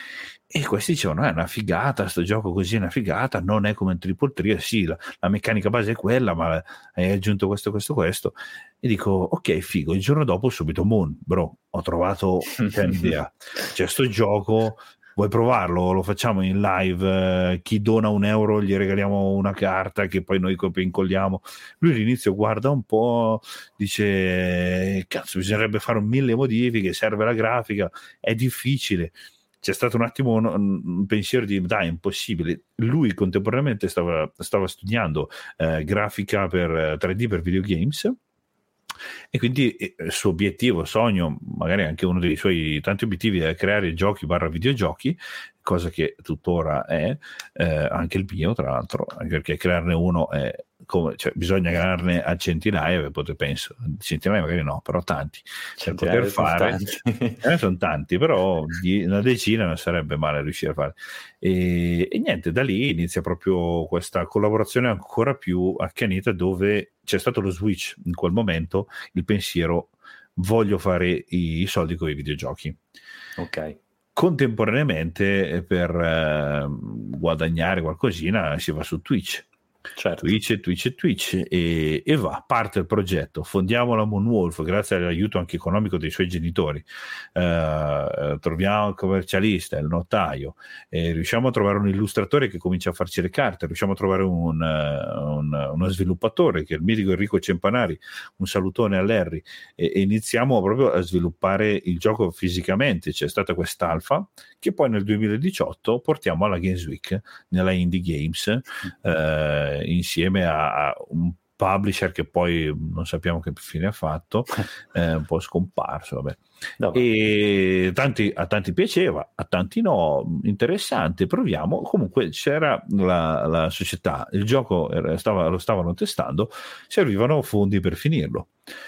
E questi dicevano: è una figata, sto gioco così è una figata, non è come il triple triad, sì, la, la meccanica base è quella, ma hai aggiunto questo, questo, questo. E dico: ok, figo. Il giorno dopo subito Moon, bro, ho trovato un'idea, c'è sto gioco, vuoi provarlo? Lo facciamo in live, chi dona un euro gli regaliamo una carta che poi noi copia e incolliamo. Lui all'inizio guarda un po', dice: cazzo, bisognerebbe fare un mille modifiche, serve la grafica, è difficile. C'è stato un attimo un, un pensiero di dai, è impossibile. Lui contemporaneamente stava, stava studiando eh, grafica per tre D per videogames, e quindi il suo obiettivo, sogno, magari anche uno dei suoi tanti obiettivi, è creare giochi barra videogiochi, cosa che tuttora è, eh, anche il mio tra l'altro, anche perché crearne uno è come, cioè, bisogna crearne a centinaia, potete, penso, centinaia magari no, però tanti, centinaia per poter fare, tanti. Eh, sono tanti, però di, una decina non sarebbe male riuscire a fare. E, e niente, da lì inizia proprio questa collaborazione ancora più accanita, dove c'è stato lo switch in quel momento, il pensiero: voglio fare i, i soldi con i videogiochi. Ok. Contemporaneamente, per eh, guadagnare qualcosina, si va su Twitch. Certo. Twitch, Twitch, Twitch e, e va, parte il progetto, fondiamo la Moonwolf grazie all'aiuto anche economico dei suoi genitori, uh, troviamo il commercialista, il notaio, e riusciamo a trovare un illustratore che comincia a farci le carte, riusciamo a trovare un, uh, un, uno sviluppatore che è il mitico Enrico Cempanari, un salutone all'Harry, e, e iniziamo proprio a sviluppare il gioco fisicamente. C'è stata quest'alfa che poi nel duemiladiciotto portiamo alla Games Week, nella Indie Games, uh, insieme a, a un publisher che poi non sappiamo che fine ha fatto, eh, un po' scomparso, vabbè. No, e tanti, a tanti piaceva, a tanti no, interessante, proviamo. Comunque c'era la, la società, il gioco era, stava, lo stavano testando, servivano fondi per finirlo.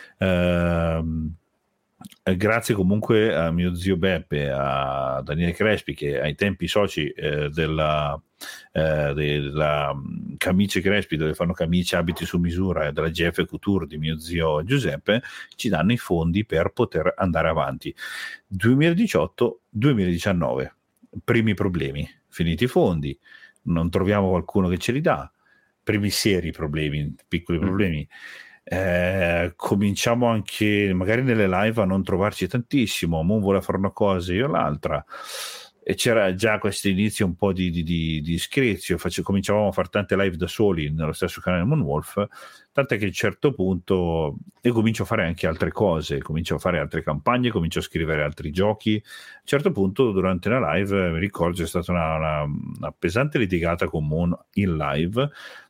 Ehm Grazie comunque a mio zio Beppe, a Daniele Crespi, che ai tempi soci eh, della, eh, della Camicie Crespi, dove fanno camicie, abiti su misura, e della G F Couture di mio zio Giuseppe, ci danno i fondi per poter andare avanti. duemiladiciotto duemiladiciannove, primi problemi, finiti i fondi, non troviamo qualcuno che ce li dà, primi seri problemi, piccoli problemi. Mm. Eh, cominciamo anche magari nelle live a non trovarci tantissimo. Moon vuole fare una cosa, io l'altra, e c'era già questo inizio un po' di, di, di, di screzio, face, cominciavamo a fare tante live da soli nello stesso canale Moonwolf, tant'è che a un certo punto io comincio a fare anche altre cose, comincio a fare altre campagne, comincio a scrivere altri giochi. A un certo punto durante la live mi ricordo c'è stata una, una, una pesante litigata con Moon in live,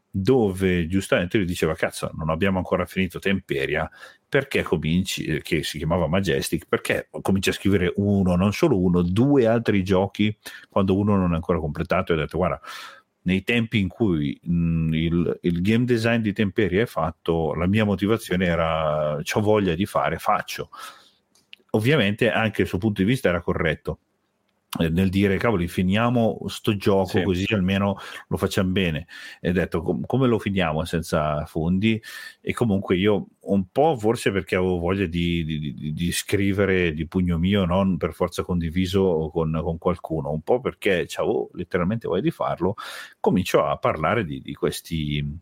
dove giustamente lui diceva cazzo non abbiamo ancora finito Temperia, perché cominci, che si chiamava Majestic, perché cominci a scrivere uno, non solo uno, due altri giochi quando uno non è ancora completato. E ho detto guarda, nei tempi in cui mh, il, il game design di Temperia è fatto, la mia motivazione era c'ho voglia di fare, faccio. Ovviamente anche il suo punto di vista era corretto nel dire cavoli finiamo sto gioco sì. Così almeno lo facciamo bene, e ho detto com- come lo finiamo senza fondi. E comunque io un po' forse perché avevo voglia di, di, di, di scrivere di pugno mio, non per forza condiviso con, con qualcuno, un po' perché avevo letteralmente voglia di farlo, comincio a parlare di, di questi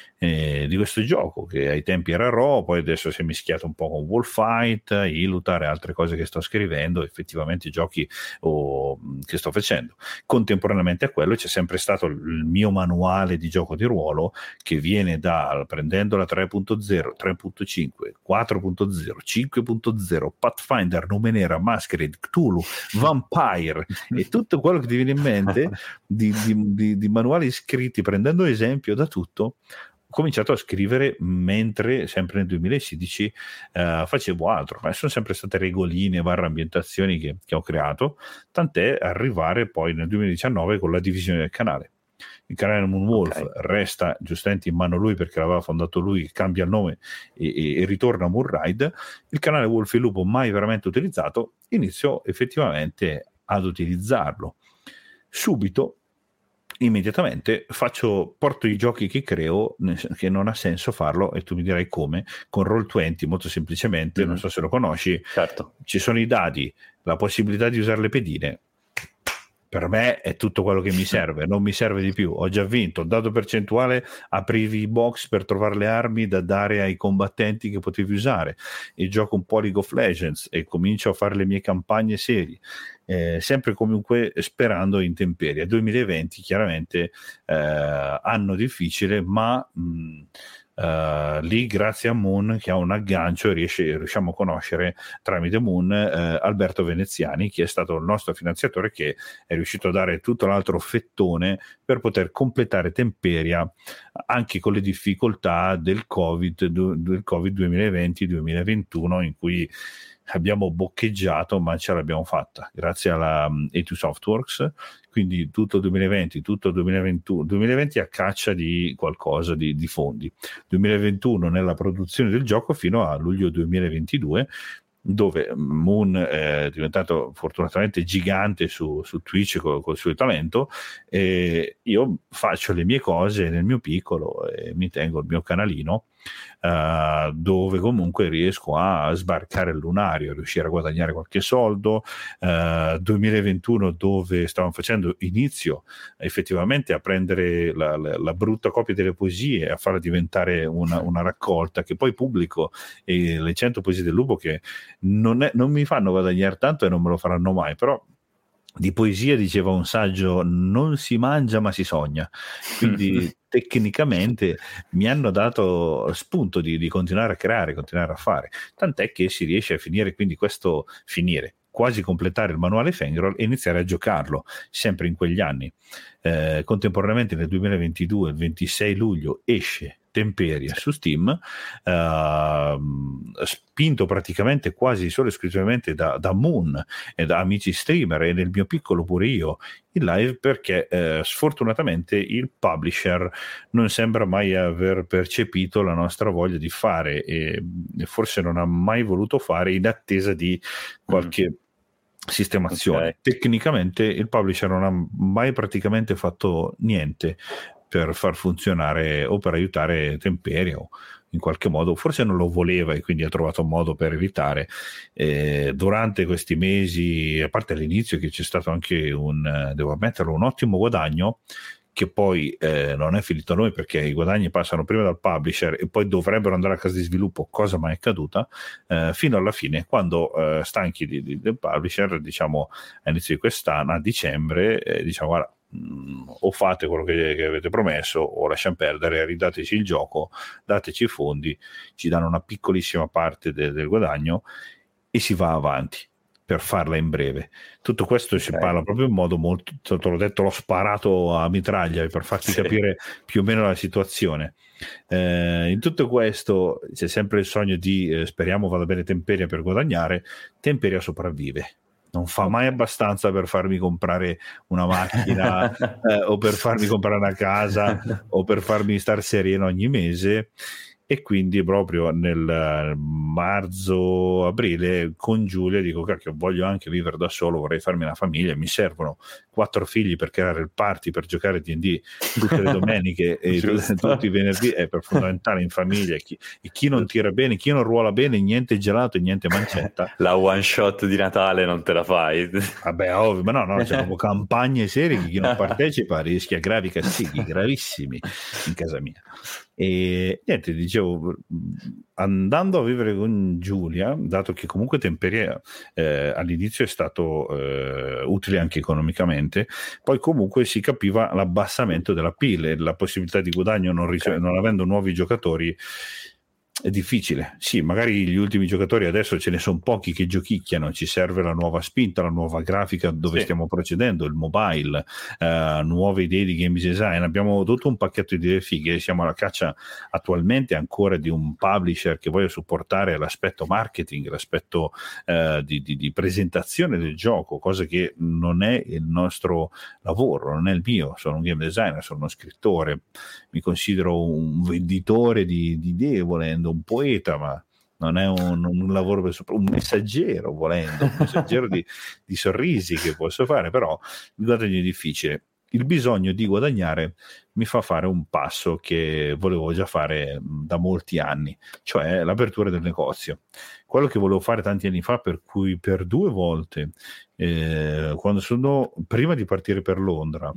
eh, di questo gioco che ai tempi era Raw, poi adesso si è mischiato un po' con Wolffight, Ilutar e altre cose che sto scrivendo, effettivamente giochi oh, che sto facendo. Contemporaneamente a quello c'è sempre stato il mio manuale di gioco di ruolo che viene da, prendendo la tre punto zero, tre punto cinque, quattro punto zero, cinque punto zero, Pathfinder, Numenera, Masquerade, Cthulhu, Vampire e tutto quello che ti viene in mente di, di, di, di manuali scritti prendendo esempio da tutto. Ho cominciato a scrivere mentre, sempre nel duemilasedici, eh, facevo altro, ma sono sempre state regoline barra ambientazioni che, che ho creato, tant'è arrivare poi nel duemiladiciannove con la divisione del canale. Il canale Moonwolf okay. resta giustamente in mano lui perché l'aveva fondato lui, cambia il nome e, e, e ritorna a Moonride. Il canale Wolf e Lupo mai veramente utilizzato, inizio effettivamente ad utilizzarlo. Subito immediatamente faccio, porto i giochi che creo, che non ha senso farlo, e tu mi dirai come, con Roll venti molto semplicemente, mm-hmm. non so se lo conosci, certo. Ci sono i dadi, la possibilità di usare le pedine, per me è tutto quello che mi serve, non mi serve di più, ho già vinto, dato percentuale, aprivi i box per trovare le armi da dare ai combattenti che potevi usare, e gioco un po' League of Legends e comincio a fare le mie campagne serie. Eh, sempre comunque sperando in Temperia. duemilaventi chiaramente eh, anno difficile, ma mh, Uh, lì grazie a Moon che ha un aggancio riesce, riusciamo a conoscere tramite Moon uh, Alberto Veneziani, che è stato il nostro finanziatore, che è riuscito a dare tutto l'altro fettone per poter completare Temperia anche con le difficoltà del Covid, del Covid duemilaventi duemilaventuno, in cui abbiamo boccheggiato, ma ce l'abbiamo fatta grazie alla um, A due Softworks. Quindi tutto duemilaventi, tutto duemilaventuno, duemilaventi a caccia di qualcosa di, di fondi, duemilaventuno nella produzione del gioco fino a luglio duemilaventidue, dove Moon è diventato fortunatamente gigante su, su Twitch col, col suo talento, e io faccio le mie cose nel mio piccolo e mi tengo il mio canalino, uh, dove comunque riesco a sbarcare il lunario, a riuscire a guadagnare qualche soldo. uh, duemilaventuno dove stavamo facendo, inizio effettivamente a prendere la, la, la brutta copia delle poesie e a farla diventare una, una raccolta che poi pubblico, e le cento poesie del lupo, che non, è, non mi fanno guadagnare tanto e non me lo faranno mai, però di poesia diceva un saggio, non si mangia ma si sogna, quindi tecnicamente mi hanno dato spunto di, di continuare a creare, continuare a fare, tant'è che si riesce a finire, quindi questo finire, quasi completare il manuale Fengroll e iniziare a giocarlo sempre in quegli anni. Eh, contemporaneamente nel duemilaventidue, il ventisei luglio, esce Temperia su Steam, uh, spinto praticamente quasi solo esclusivamente da, da Moon e da amici streamer, e nel mio piccolo pure io in live, perché eh, sfortunatamente il publisher non sembra mai aver percepito la nostra voglia di fare, e, e forse non ha mai voluto fare in attesa di qualche mm. sistemazione. Okay. Tecnicamente il publisher non ha mai praticamente fatto niente per far funzionare o per aiutare Temperia, o in qualche modo forse non lo voleva e quindi ha trovato un modo per evitare. Eh, durante questi mesi, a parte all'inizio che c'è stato anche un, devo ammetterlo, un ottimo guadagno, che poi eh, non è finito a noi, perché i guadagni passano prima dal publisher e poi dovrebbero andare a casa di sviluppo, cosa mai accaduta, eh, fino alla fine, quando eh, stanchi di, di, del publisher, diciamo all'inizio di quest'anno, a dicembre, eh, diciamo guarda, o fate quello che, che avete promesso o lasciamo perdere, ridateci il gioco, dateci i fondi, ci danno una piccolissima parte de, del guadagno e si va avanti per farla in breve. Tutto questo okay. Si parla proprio in modo molto, te l'ho detto, l'ho sparato a mitraglia per farti sì. capire più o meno la situazione. Eh, in tutto questo c'è sempre il sogno di eh, speriamo vada bene Temperia per guadagnare. Temperia sopravvive, non fa mai abbastanza per farmi comprare una macchina eh, o per farmi comprare una casa o per farmi star sereno ogni mese, e quindi proprio nel marzo aprile con Giulia dico cacchio, voglio anche vivere da solo, vorrei farmi una famiglia, mi servono quattro figli per creare il party, per giocare D and D tutte le domeniche e tutti i venerdì, è per fondamentale in famiglia, e chi, e chi non tira bene, chi non ruola bene, niente gelato e niente mancetta. La one shot di Natale non te la fai? Vabbè, ovvio, ma no, no, c'è proprio campagne serie, chi non partecipa rischia gravi castighi gravissimi in casa mia. E niente, dicevo, andando a vivere con Giulia, dato che comunque Temperia eh, all'inizio è stato eh, utile anche economicamente, poi comunque si capiva l'abbassamento della P I L e la possibilità di guadagno non, rice- non avendo nuovi giocatori. È difficile, sì, magari gli ultimi giocatori adesso ce ne sono pochi che giochicchiano, ci serve la nuova spinta, la nuova grafica dove sì. stiamo procedendo, il mobile, uh, nuove idee di game design, abbiamo tutto un pacchetto di idee fighe, siamo alla caccia attualmente ancora di un publisher che voglia supportare l'aspetto marketing, l'aspetto uh, di, di, di presentazione del gioco, cosa che non è il nostro lavoro, non è il mio, sono un game designer, sono uno scrittore, mi considero un venditore di, di idee volendo, un poeta, ma non è un, un lavoro per sopra, un messaggero volendo, un messaggero di, di sorrisi che posso fare, però il guadagno è difficile. Il bisogno di guadagnare mi fa fare un passo che volevo già fare da molti anni, cioè l'apertura del negozio. Quello che volevo fare tanti anni fa, per cui per due volte, eh, quando sono prima di partire per Londra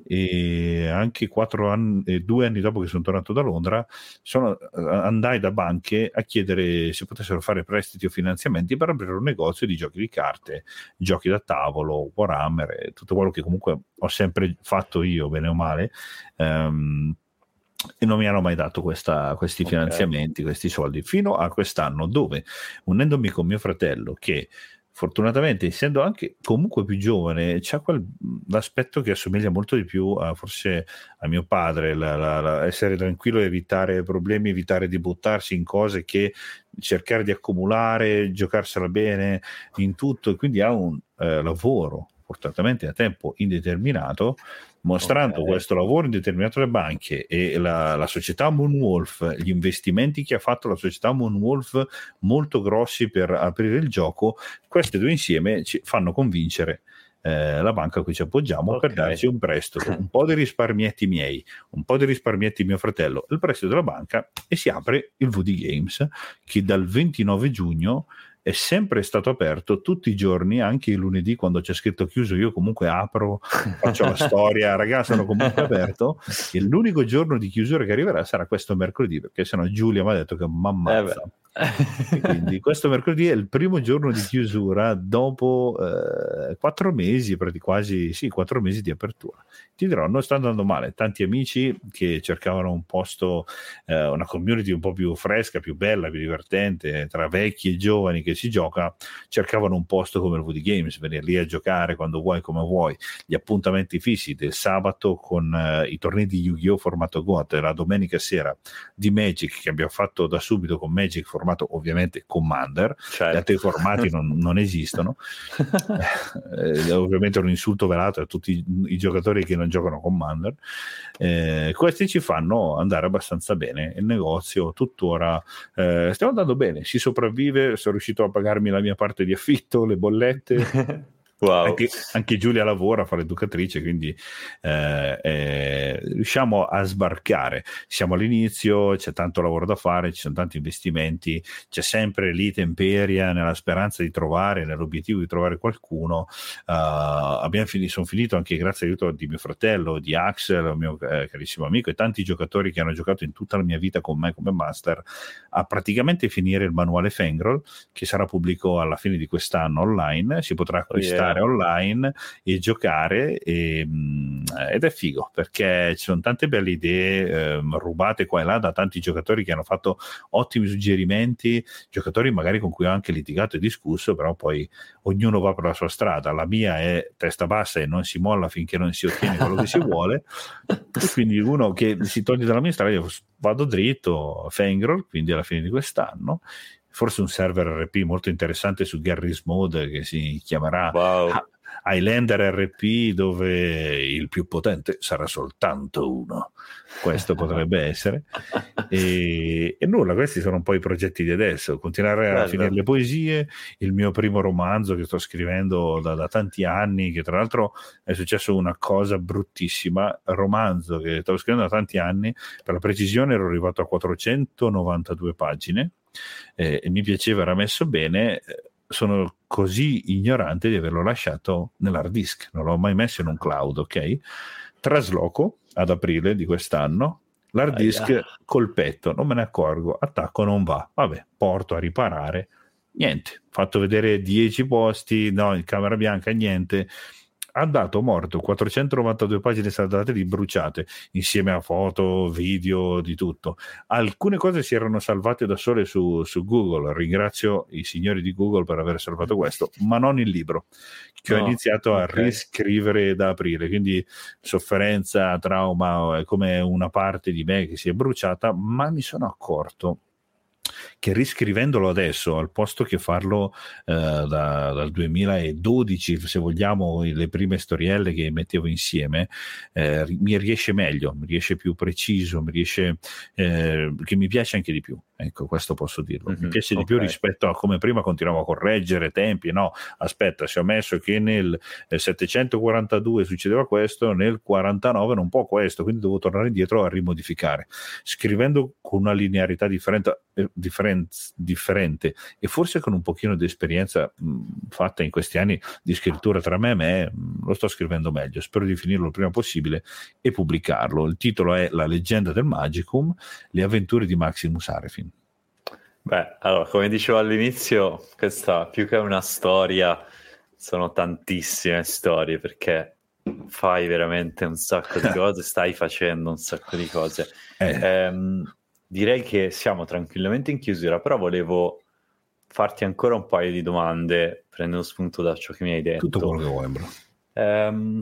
e anche quattro anni, eh, due anni dopo che sono tornato da Londra, sono, andai da banche a chiedere se potessero fare prestiti o finanziamenti per aprire un negozio di giochi di carte, giochi da tavolo, Warhammer, tutto quello che comunque ho sempre fatto io, bene o male. Um, e non mi hanno mai dato questa, questi okay. finanziamenti, questi soldi, fino a quest'anno, dove unendomi con mio fratello, che fortunatamente essendo anche comunque più giovane, c'ha quell'aspetto che assomiglia molto di più a forse a mio padre, la, la, la, essere tranquillo, evitare problemi, evitare di buttarsi in cose, che cercare di accumulare, giocarsela bene in tutto, e quindi ha un eh, lavoro fortunatamente a tempo indeterminato, mostrando okay. questo lavoro indeterminato alle banche e la, la società Moonwolf, gli investimenti che ha fatto la società Moonwolf molto grossi per aprire il gioco, queste due insieme ci fanno convincere eh, la banca a cui ci appoggiamo okay. per darci un prestito, un po' di risparmietti miei, un po' di risparmietti mio fratello, il prestito della banca, e si apre il V D Games, che dal ventinove giugno è sempre stato aperto tutti i giorni, anche il lunedì quando c'è scritto chiuso io comunque apro, faccio la storia, ragazzi, sono comunque aperto, e l'unico giorno di chiusura che arriverà sarà questo mercoledì, perché sennò Giulia mi ha detto che m'ammazza. Eh e quindi questo mercoledì è il primo giorno di chiusura dopo eh, quattro mesi, quasi sì, quattro mesi di apertura. Ti dirò, non sta andando male, tanti amici che cercavano un posto, eh, una community un po' più fresca, più bella, più divertente, tra vecchi e giovani che si gioca, cercavano un posto come il V D Games, venire lì a giocare quando vuoi, come vuoi, gli appuntamenti fissi del sabato con eh, i tornei di Yu-Gi-Oh formato G O T, la domenica sera di Magic che abbiamo fatto da subito con Magic formato ovviamente Commander, certo. Gli altri formati non, non esistono. eh, ovviamente è un insulto velato a tutti i, i giocatori che non giocano Commander. Eh, questi ci fanno andare abbastanza bene, il negozio tuttora eh, stiamo andando bene, si sopravvive, sono riuscito a pagarmi la mia parte di affitto, le bollette. Wow. Anche, anche Giulia lavora, fa l'educatrice, quindi eh, eh, riusciamo a sbarcare. Siamo all'inizio, c'è tanto lavoro da fare, ci sono tanti investimenti, c'è sempre lì Temperia nella speranza di trovare, nell'obiettivo di trovare qualcuno. Uh, abbiamo finito, sono finito anche grazie all'aiuto di mio fratello, di Axel, mio eh, carissimo amico, e tanti giocatori che hanno giocato in tutta la mia vita con me come master, a praticamente finire il manuale Fengrol, che sarà pubblico alla fine di quest'anno online. Si potrà acquistare oh yeah. online e giocare, e, mh, ed è figo perché ci sono tante belle idee eh, rubate qua e là da tanti giocatori che hanno fatto ottimi suggerimenti, giocatori magari con cui ho anche litigato e discusso, però poi ognuno va per la sua strada. La mia è testa bassa e non si molla finché non si ottiene quello che si vuole, quindi uno che si toglie dalla mia strada, io vado dritto Fengrol, quindi alla fine di quest'anno forse un server R P molto interessante su Garry's Mode che si chiamerà wow. Highlander R P, dove il più potente sarà soltanto uno. Questo potrebbe essere. E, e nulla, questi sono un po' i progetti di adesso. Continuare a Bello. finire le poesie, il mio primo romanzo che sto scrivendo da, da tanti anni, che tra l'altro è successo una cosa bruttissima. Romanzo che stavo scrivendo da tanti anni, per la precisione ero arrivato a quattrocentonovantadue pagine, eh, e mi piaceva, era messo bene. Sono così ignorante di averlo lasciato nell'hard disk, non l'ho mai messo in un cloud, ok? Trasloco ad aprile di quest'anno, l'hard disk ah, col petto, non me ne accorgo, attacco non va, vabbè, porto a riparare, niente, fatto vedere dieci posti, no, in camera bianca, niente. Andato morto, quattrocentonovantadue pagine saldate lì bruciate insieme a foto, video, di tutto. Alcune cose si erano salvate da sole su, su Google, ringrazio i signori di Google per aver salvato questo, ma non il libro che no, ho iniziato a okay. riscrivere da aprile, quindi sofferenza, trauma, è come una parte di me che si è bruciata, ma mi sono accorto che riscrivendolo adesso, al posto che farlo eh, da, dal duemiladodici, se vogliamo, le prime storielle che mettevo insieme, eh, mi riesce meglio, mi riesce più preciso, mi riesce eh, che mi piace anche di più. Ecco, questo posso dirlo. Mm-hmm, mi piace okay. di più rispetto a come prima continuavo a correggere tempi. No, aspetta, se ho messo che nel settecentoquarantadue succedeva questo, nel quarantanove non può questo, quindi devo tornare indietro a rimodificare. Scrivendo con una linearità differente, eh, differente, differente e forse con un pochino di esperienza mh, fatta in questi anni di scrittura tra me e me, mh, lo sto scrivendo meglio. Spero di finirlo il prima possibile e pubblicarlo. Il titolo è La leggenda del Magicum, le avventure di Maximus Arefin. Beh, allora, come dicevo all'inizio, questa più che una storia, sono tantissime storie, perché fai veramente un sacco di cose, stai facendo un sacco di cose. Eh. Ehm, direi che siamo tranquillamente in chiusura, però volevo farti ancora un paio di domande, prendendo spunto da ciò che mi hai detto. Tutto quello che vuoi, bro. Ehm,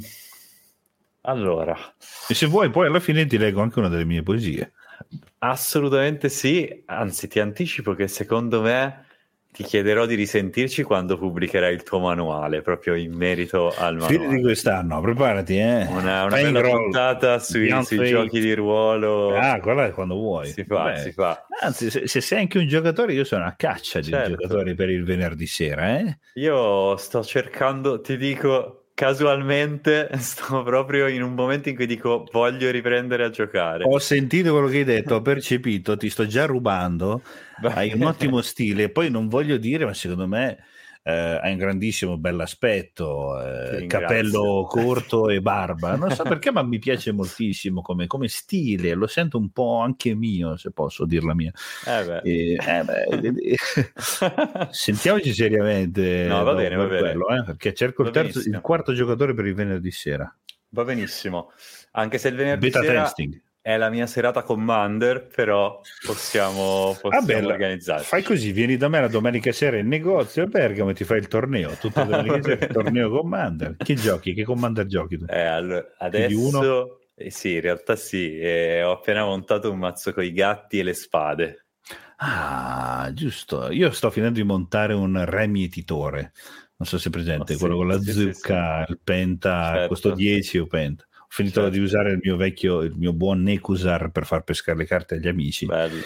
allora... E se vuoi, poi alla fine ti leggo anche una delle mie poesie. Assolutamente sì, anzi ti anticipo che secondo me ti chiederò di risentirci quando pubblicherai il tuo manuale, proprio in merito al manuale. Fine di quest'anno, preparati, eh. Una, una bella puntata sui, sui giochi di ruolo. Ah, quella è quando vuoi. Si fa, Beh, si fa. Anzi, se, se sei anche un giocatore, io sono a caccia di certo. giocatori per il venerdì sera, eh. Io sto cercando, ti dico... Casualmente sto proprio in un momento in cui dico voglio riprendere a giocare. Ho sentito quello che hai detto, ho percepito, ti sto già rubando, hai un ottimo stile, poi non voglio dire, ma secondo me eh, hai un grandissimo bell'aspetto, eh, capello corto e barba, non so perché, ma mi piace moltissimo come, come stile, lo sento un po' anche mio, se posso dirla mia. Eh beh. E, eh beh, sentiamoci seriamente. No, va bene, va bene. Quello, eh, perché cerco il, terzo, il quarto giocatore per il venerdì sera. Va benissimo, anche se il venerdì Beta sera testing. È la mia serata Commander, però possiamo, possiamo ah, bella. organizzarci. Fai così, vieni da me la domenica sera in negozio a Bergamo e ti fai il torneo, tutto il domenica sera, il torneo Commander. Che giochi? Che Commander giochi tu? Eh, allora, adesso eh, sì, in realtà sì, eh, ho appena montato un mazzo con i gatti e le spade. Ah, giusto. Io sto finendo di montare un re mietitore. Non so se è presente, oh, quello sì, con la sì, zucca, sì, sì. il penta, certo. Questo dieci o penta. Ho finito certo. di usare il mio vecchio, il mio buon Nekusar per far pescare le carte agli amici. Bello.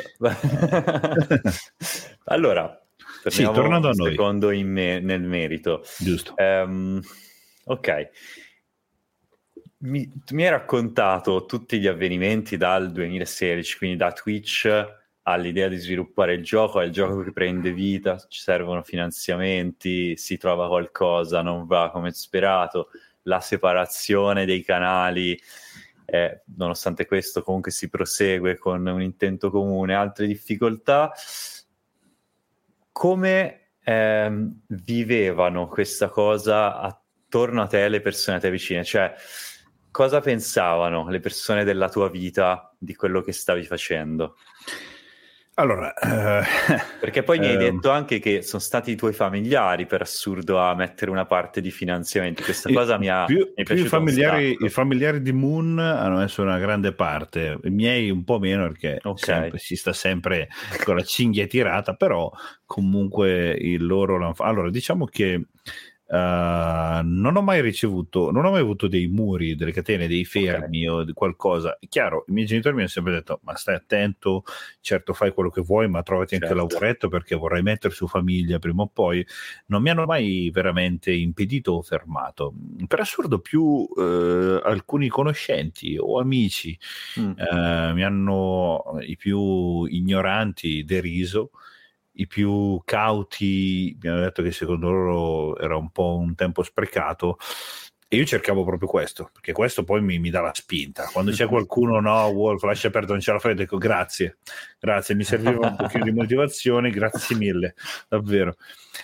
Allora, sì, tornando a un noi. secondo in me, nel merito. Giusto. Um, ok. mi, tu mi hai raccontato tutti gli avvenimenti dal duemilasedici, quindi da Twitch all'idea di sviluppare il gioco, è il gioco che prende vita, ci servono finanziamenti, si trova qualcosa, non va come sperato, la separazione dei canali, eh, nonostante questo comunque si prosegue con un intento comune, altre difficoltà. Come ehm, vivevano questa cosa attorno a te le persone a te vicine? Cioè, cosa pensavano le persone della tua vita di quello che stavi facendo? Allora, eh, perché poi mi hai ehm, detto anche che sono stati i tuoi familiari, per assurdo, a mettere una parte di finanziamenti. Questa cosa mi ha più, mi è più i, piaciuta un familiari, sacco. i familiari di Moon hanno messo una grande parte, i miei un po' meno, perché Ok. sempre, si sta sempre con la cinghia tirata, però comunque il loro... Allora, diciamo che Uh, non ho mai ricevuto, non ho mai avuto dei muri, delle catene, dei fermi okay. o di qualcosa. È chiaro, i miei genitori mi hanno sempre detto: ma stai attento, certo fai quello che vuoi, ma trovati certo. anche un lavoretto, perché vorrai mettere su famiglia prima o poi. Non mi hanno mai veramente impedito o fermato. Per assurdo, più uh, alcuni conoscenti o amici mm. uh, mi hanno, i più ignoranti, deriso. I più cauti mi hanno detto che secondo loro era un po' un tempo sprecato, e io cercavo proprio questo, perché questo poi mi, mi dà la spinta. Quando c'è qualcuno, no, Wolf, lascia perdere, non ce la fai, dico grazie, grazie, mi serviva un pochino di motivazione, grazie mille, davvero.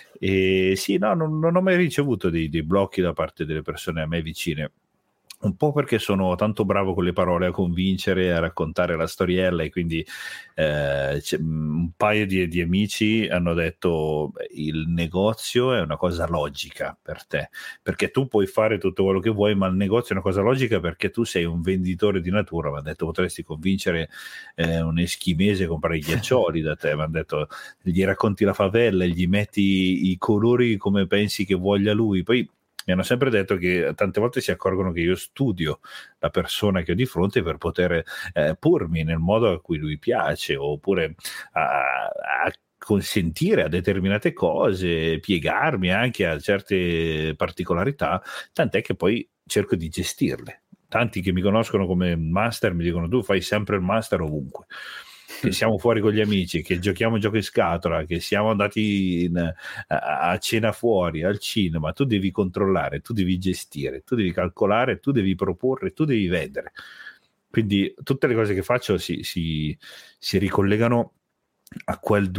E sì, no, non, non ho mai ricevuto dei, dei blocchi da parte delle persone a me vicine. Un po' perché sono tanto bravo con le parole a convincere, a raccontare la storiella, e quindi eh, un paio di, di amici hanno detto: il negozio è una cosa logica per te, perché tu puoi fare tutto quello che vuoi, ma il negozio è una cosa logica perché tu sei un venditore di natura. Mi hanno detto: potresti convincere eh, un eschimese a comprare i ghiaccioli da te. Mi hanno detto: gli racconti la favela, gli metti i colori come pensi che voglia lui. Poi mi hanno sempre detto che tante volte si accorgono che io studio la persona che ho di fronte per poter eh, pormi nel modo a cui lui piace, oppure a, a consentire a determinate cose, piegarmi anche a certe particolarità, tant'è che poi cerco di gestirle. Tanti che mi conoscono come master mi dicono: tu fai sempre il master ovunque, che siamo fuori con gli amici, che giochiamo giochi in scatola, che siamo andati in, a, a cena fuori, al cinema, tu devi controllare, tu devi gestire, tu devi calcolare, tu devi proporre, tu devi vendere. Quindi tutte le cose che faccio si, si, si ricollegano a quel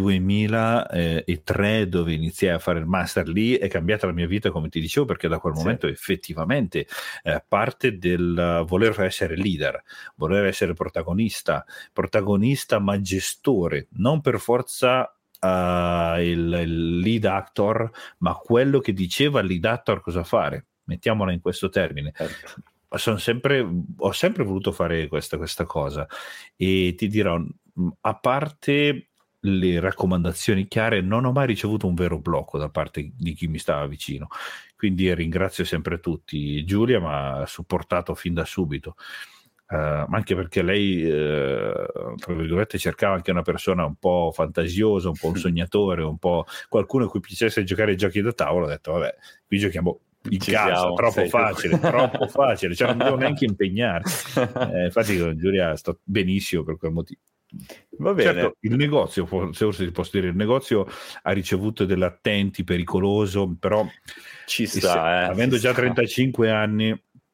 duemilatré, dove iniziai a fare il master. Lì è cambiata la mia vita, come ti dicevo, perché da quel sì. momento effettivamente eh, parte del voler essere leader, voler essere protagonista, protagonista ma gestore, non per forza uh, il, il lead actor, ma quello che diceva il lead actor cosa fare, mettiamola in questo termine. Certo. Sono sempre, ho sempre voluto fare questa, questa cosa, e ti dirò, a parte le raccomandazioni chiare, non ho mai ricevuto un vero blocco da parte di chi mi stava vicino, quindi ringrazio sempre tutti. Giulia mi ha supportato fin da subito, uh, anche perché lei uh, tra virgolette cercava anche una persona un po' fantasiosa, un po' un sognatore, un po' qualcuno a cui piacesse giocare ai giochi da tavolo. Ho detto: vabbè, qui giochiamo in Ci casa, siamo, troppo facile, troppo facile, cioè non devo neanche impegnarsi. Eh, infatti con Giulia sto benissimo per quel motivo. Va bene. Certo, il negozio, forse si può dire, il negozio ha ricevuto dell'attenti pericoloso, però ci sta, eh, avendo ci già sta. trentacinque anni,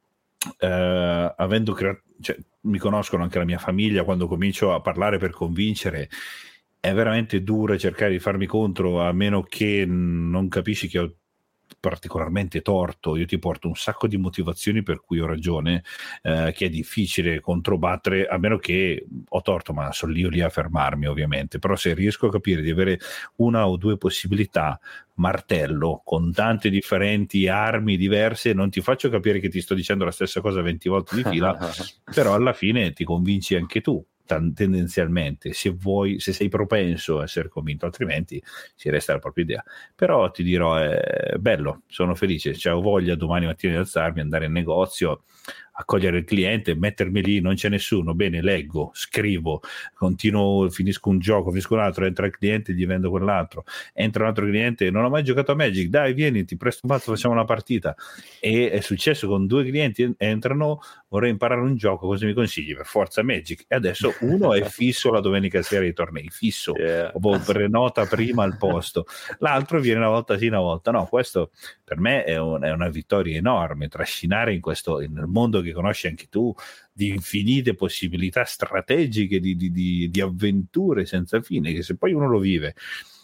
eh, avendo creato, cioè, mi conoscono anche la mia famiglia, quando comincio a parlare per convincere è veramente duro cercare di farmi contro, a meno che non capisci che ho particolarmente torto. Io ti porto un sacco di motivazioni per cui ho ragione, eh, che è difficile controbattere, a meno che ho torto, ma sono io lì a fermarmi ovviamente. Però se riesco a capire di avere una o due possibilità, martello con tante differenti armi diverse, non ti faccio capire che ti sto dicendo la stessa cosa venti volte di fila, però alla fine ti convinci anche tu, tendenzialmente, se vuoi, se sei propenso a essere convinto, altrimenti si resta la propria idea. Però ti dirò, è bello, sono felice, cioè, ho voglia domani mattina di alzarmi, andare in negozio, accogliere il cliente, mettermi lì, non c'è nessuno, bene, leggo, scrivo, continuo, finisco un gioco, finisco un altro, entra il cliente, gli vendo quell'altro, entra un altro cliente, non ho mai giocato a Magic, dai vieni, ti presto un mazzo, facciamo una partita. E è successo con due clienti, entrano, vorrei imparare un gioco, cosa mi consigli? Per forza Magic. E adesso uno è fisso la domenica sera ai tornei, fisso, yeah. O prenota prima al posto, l'altro viene una volta sì una volta no. Questo per me è, un, è una vittoria enorme, trascinare in questo, nel mondo che conosci anche tu, di infinite possibilità strategiche, di, di, di, di avventure senza fine, che se poi uno lo vive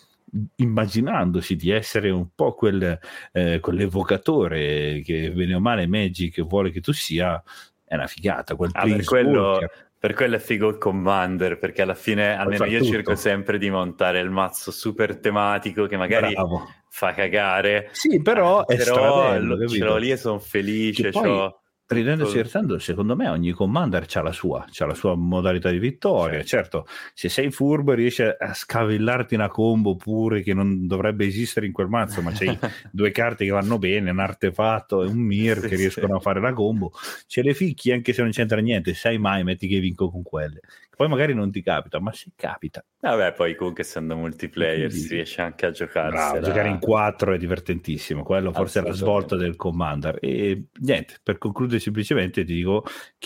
immaginandosi di essere un po' quel, eh, quell'evocatore che bene o male Magic vuole che tu sia, è una figata, quel ah, per quello, per quello è figo il Commander, perché alla fine almeno io tutto. cerco sempre di montare il mazzo super tematico che magari Bravo. fa cagare, sì, però eh, è però strabello, ce l'ho lì e sono felice, che poi, ridendo e scherzando, secondo me ogni Commander c'ha la sua, c'ha la sua modalità di vittoria. Certo. certo, se sei furbo riesci a scavillarti una combo pure che non dovrebbe esistere in quel mazzo, ma c'hai due carte che vanno bene, un artefatto e un Mir sì, che riescono sì. a fare la combo, ce le ficchi anche se non c'entra niente, sai mai, metti che vinco con quelle. Poi magari non ti capita, ma se capita. Vabbè, poi comunque essendo multiplayer quindi, si riesce anche a giocare. Giocare in quattro è divertentissimo, quello forse è la svolta del Commander. E niente, per concludere semplicemente ti dico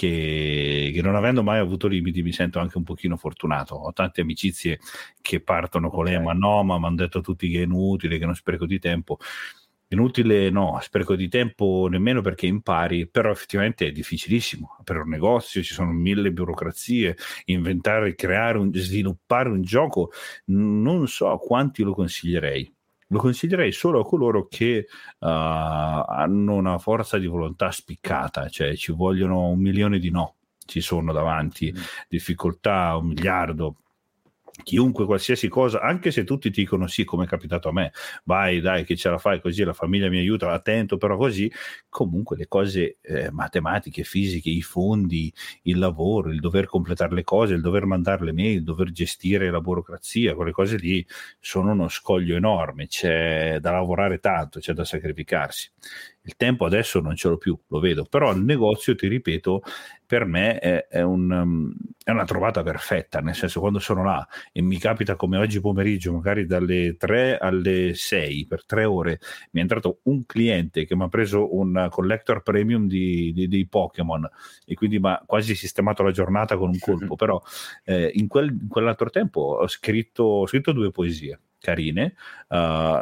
che, che non avendo mai avuto limiti mi sento anche un pochino fortunato. Ho tante amicizie che partono con okay. le ma no, ma mi hanno detto tutti che è inutile, che non spreco di tempo. Inutile no, spreco di tempo nemmeno perché impari, però effettivamente è difficilissimo. Per un negozio ci sono mille burocrazie, inventare, creare, un, sviluppare un gioco, non so quanti lo consiglierei. Lo consiglierei solo a coloro che uh, hanno una forza di volontà spiccata, cioè ci vogliono un milione di no, ci sono davanti, mm. difficoltà, un miliardo. Chiunque, qualsiasi cosa, anche se tutti ti dicono sì, come è capitato a me, vai dai che ce la fai così, la famiglia mi aiuta, attento però così, comunque le cose eh, matematiche, fisiche, i fondi, il lavoro, il dover completare le cose, il dover mandare le mail, il dover gestire la burocrazia, quelle cose lì sono uno scoglio enorme, c'è da lavorare tanto, c'è da sacrificarsi. Il tempo adesso non ce l'ho più, lo vedo, però il negozio, ti ripeto, per me è, è, un, è una trovata perfetta, nel senso quando sono là e mi capita come oggi pomeriggio, magari dalle tre alle sei, per tre ore, mi è entrato un cliente che mi ha preso un collector premium di, di, di Pokémon e quindi mi ha quasi sistemato la giornata con un colpo, però eh, in, quel, in quell'altro tempo ho scritto, ho scritto due poesie carine, uh,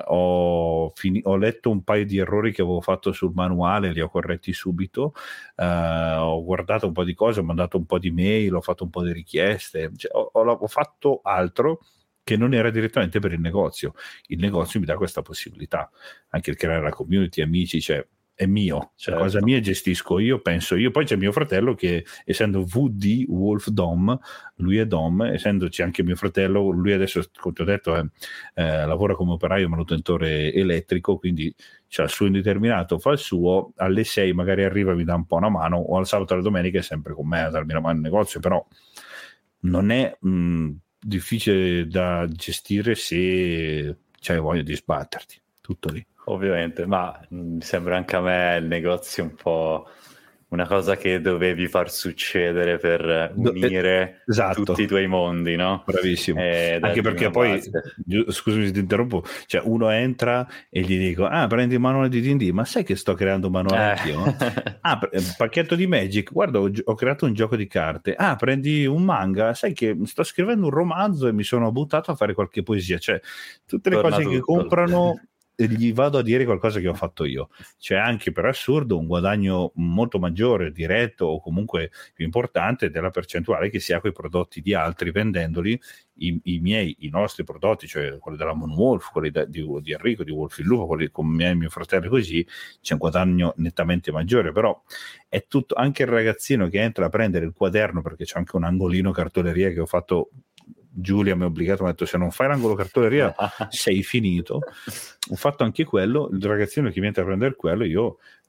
ho, fini- ho letto un paio di errori che avevo fatto sul manuale, li ho corretti subito, uh, ho guardato un po' di cose, ho mandato un po' di mail, ho fatto un po' di richieste, cioè, ho, ho, ho fatto altro che non era direttamente per il negozio. Il negozio mi dà questa possibilità, anche il creare la community, amici, cioè è mio, certo. Cosa mia gestisco io, penso io. Poi c'è mio fratello che, essendo V D Wolf Dom, lui è Dom, essendoci anche mio fratello, lui adesso, come ti ho detto, è, eh, lavora come operaio manutentore elettrico, quindi c'ha il suo indeterminato, fa il suo, alle sei magari arriva, mi dà un po' una mano, o al sabato e alla domenica è sempre con me a darmi una mano in negozio, però non è mh, difficile da gestire se c'hai voglia di sbatterti, tutto lì. Ovviamente, ma mi sembra anche a me il negozio un po' una cosa che dovevi far succedere per unire esatto. tutti i tuoi mondi, no? Bravissimo. Anche perché poi, scusami se ti interrompo, cioè uno entra e gli dico, ah, prendi il manuale di D and D, ma sai che sto creando un manuale eh. anch'io? Ah, pacchetto di Magic, guarda, ho, ho creato un gioco di carte. Ah, prendi un manga, sai che sto scrivendo un romanzo e mi sono buttato a fare qualche poesia. Cioè, tutte le Torna cose tutto. che comprano... gli vado a dire qualcosa che ho fatto io. C'è anche, per assurdo, un guadagno molto maggiore, diretto o comunque più importante della percentuale che si ha con i prodotti di altri, vendendoli i, i miei, i nostri prodotti, cioè quelli della Moonwolf, quelli da, di, di Enrico, di Wolf il Lupo, quelli con me e mio fratello, così c'è un guadagno nettamente maggiore. Però è tutto, anche il ragazzino che entra a prendere il quaderno, perché c'è anche un angolino cartoleria che ho fatto, Giulia mi ha obbligato, mi ha detto se non fai l'angolo cartoleria sei finito. Ho fatto anche quello, il ragazzino che mi entra a prendere quello, io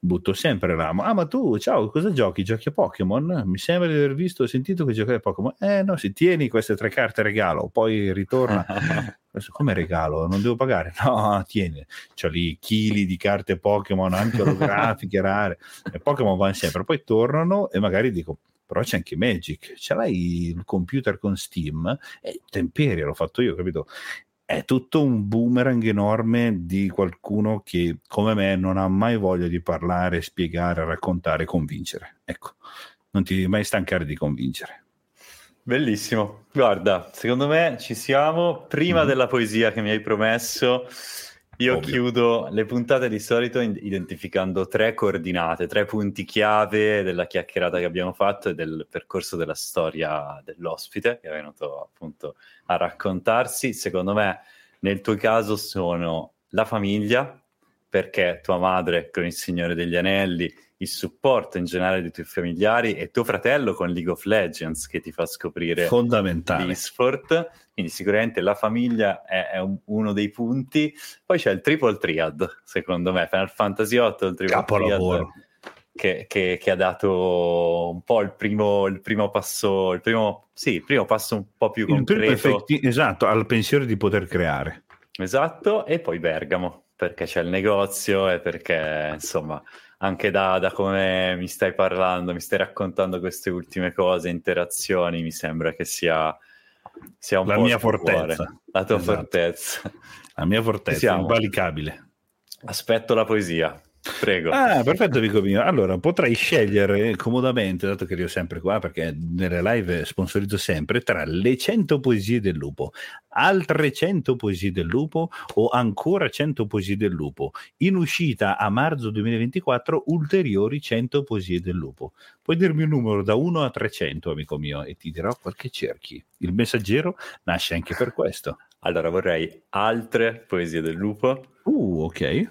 butto sempre l'amo. Ah, ma tu, ciao, cosa giochi? Giochi a Pokémon? Mi sembra di aver visto, sentito che giochi a Pokémon. Eh no, si tieni queste tre carte regalo, poi ritorna. Come regalo? Non devo pagare? No, tieni. C'ho lì chili di carte Pokémon, anche olografiche, rare. E Pokémon vanno sempre, poi tornano e magari dico, però c'è anche Magic. Ce l'hai il computer con Steam? E Temperia l'ho fatto io, capito? È tutto un boomerang enorme di qualcuno che come me non ha mai voglia di parlare, spiegare, raccontare, convincere. Ecco, non ti devi mai stancare di convincere. Bellissimo, guarda, secondo me ci siamo. Prima mm-hmm. della poesia che mi hai promesso, io Ovvio. chiudo le puntate di solito identificando tre coordinate, tre punti chiave della chiacchierata che abbiamo fatto e del percorso della storia dell'ospite che è venuto appunto a raccontarsi. Secondo me nel tuo caso sono la famiglia, perché tua madre con il Signore degli Anelli, il supporto in generale dei tuoi familiari e tuo fratello con League of Legends che ti fa scoprire fondamentale l'e-sport, quindi sicuramente la famiglia è, è un, uno dei punti. Poi c'è il triple triad, secondo me, Final Fantasy otto, il triple Capolavoro. triad che, che, che ha dato un po' il primo, il primo passo, il primo, sì, il primo passo un po' più concreto. Effetti, esatto, al pensiero di poter creare. Esatto, e poi Bergamo, perché c'è il negozio e perché, insomma, anche da, da come mi stai parlando, mi stai raccontando queste ultime cose, interazioni, mi sembra che sia, sia un la po' mia fortezza. La tua esatto. fortezza. La mia fortezza, invalicabile. Aspetto la poesia. Prego. Ah, perfetto, amico mio. Allora, potrai scegliere comodamente, dato che io sempre qua, perché nelle live sponsorizzo sempre, tra le cento poesie del lupo, altre cento poesie del lupo o ancora cento poesie del lupo. In uscita a marzo duemilaventiquattro, ulteriori cento poesie del lupo. Puoi dirmi un numero da uno a trecento, amico mio, e ti dirò quel che cerchi. Il Messaggero nasce anche per questo. Allora, vorrei altre poesie del lupo. Uh, ok.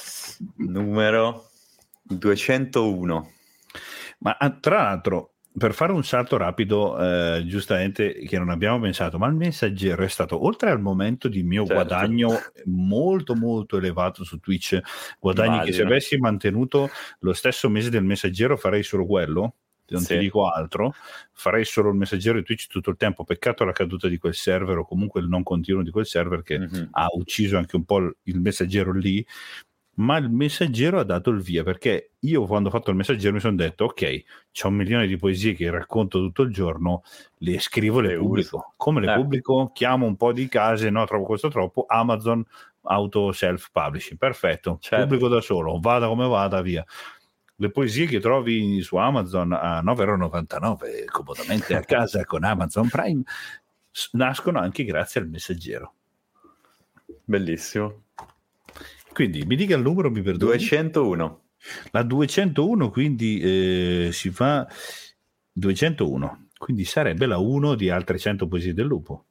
Numero duecentouno. Ma tra l'altro, per fare un salto rapido, eh, giustamente che non abbiamo pensato, ma il Messaggero è stato, oltre al momento di mio certo. guadagno molto molto elevato su Twitch, guadagni Immagino. che se avessi mantenuto lo stesso mese del Messaggero farei solo quello, non sì. ti dico altro, farei solo il Messaggero di Twitch tutto il tempo. Peccato la caduta di quel server o comunque il non continuo di quel server che mm-hmm. ha ucciso anche un po' il Messaggero lì. Ma il Messaggero ha dato il via, perché io quando ho fatto il Messaggero mi sono detto ok, c'ho un milione di poesie che racconto tutto il giorno, le scrivo, le, le pubblico uso. Come le eh. pubblico? Chiamo un po' di case, no, trovo questo troppo, Amazon auto self publishing, perfetto, certo. pubblico da solo, vada come vada, via. Le poesie che trovi su Amazon a nove virgola novantanove comodamente a casa con Amazon Prime nascono anche grazie al Messaggero. Bellissimo. Quindi mi dica il numero, mi perdoni. duecentouno. La duecentouno, quindi eh, si fa duecentouno, quindi sarebbe la uno di altre cento poesie del lupo.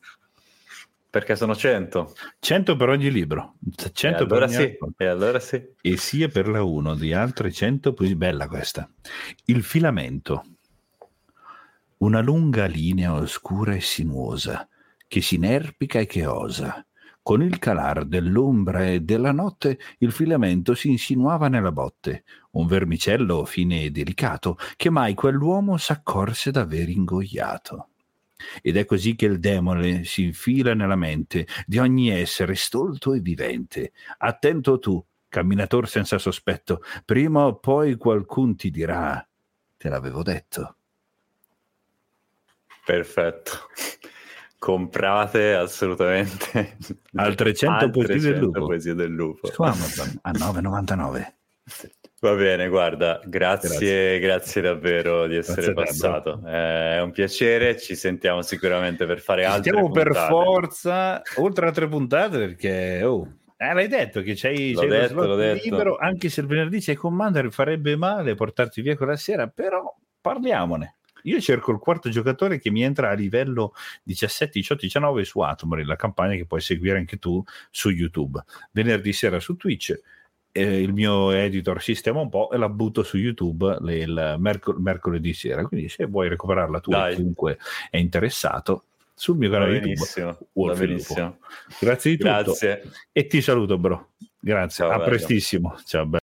Perché sono cento. cento per ogni libro. cento e, allora per ogni sì, e allora sì. E sia per la uno di altre cento poesie. Bella questa. Il filamento. Una lunga linea oscura e sinuosa che si inerpica e che osa. Con il calar dell'ombra e della notte il filamento si insinuava nella botte, un vermicello fine e delicato che mai quell'uomo s'accorse d'aver ingoiato. Ed è così che il demone si infila nella mente di ogni essere stolto e vivente. Attento tu, camminator senza sospetto, prima o poi qualcun ti dirà: te l'avevo detto. Perfetto. Comprate assolutamente altre cento poesie del lupo. poesie del lupo su Amazon a nove virgola novantanove. Va bene, guarda, grazie, grazie, grazie davvero di essere grazie passato. È un piacere, ci sentiamo sicuramente per fare altre Stiamo puntate. Per forza, oltre a tre puntate, perché oh, eh, l'hai detto che c'hai, l'ho c'hai detto, lo slot detto. libero, anche se il venerdì c'è Commander, farebbe male portarti via quella sera, però parliamone. Io cerco il quarto giocatore che mi entra a livello diciassette, diciotto, diciannove su Atomory, la campagna che puoi seguire anche tu su YouTube. Venerdì sera su Twitch, eh, il mio editor sistema un po' e la butto su YouTube le, il mercol- mercoledì sera. Quindi se vuoi recuperarla tu e chiunque è interessato, sul mio canale benissimo, YouTube. Benissimo. Grazie di tutto. Grazie. E ti saluto, bro. Grazie. Ciao, a bello. prestissimo. Ciao, bello.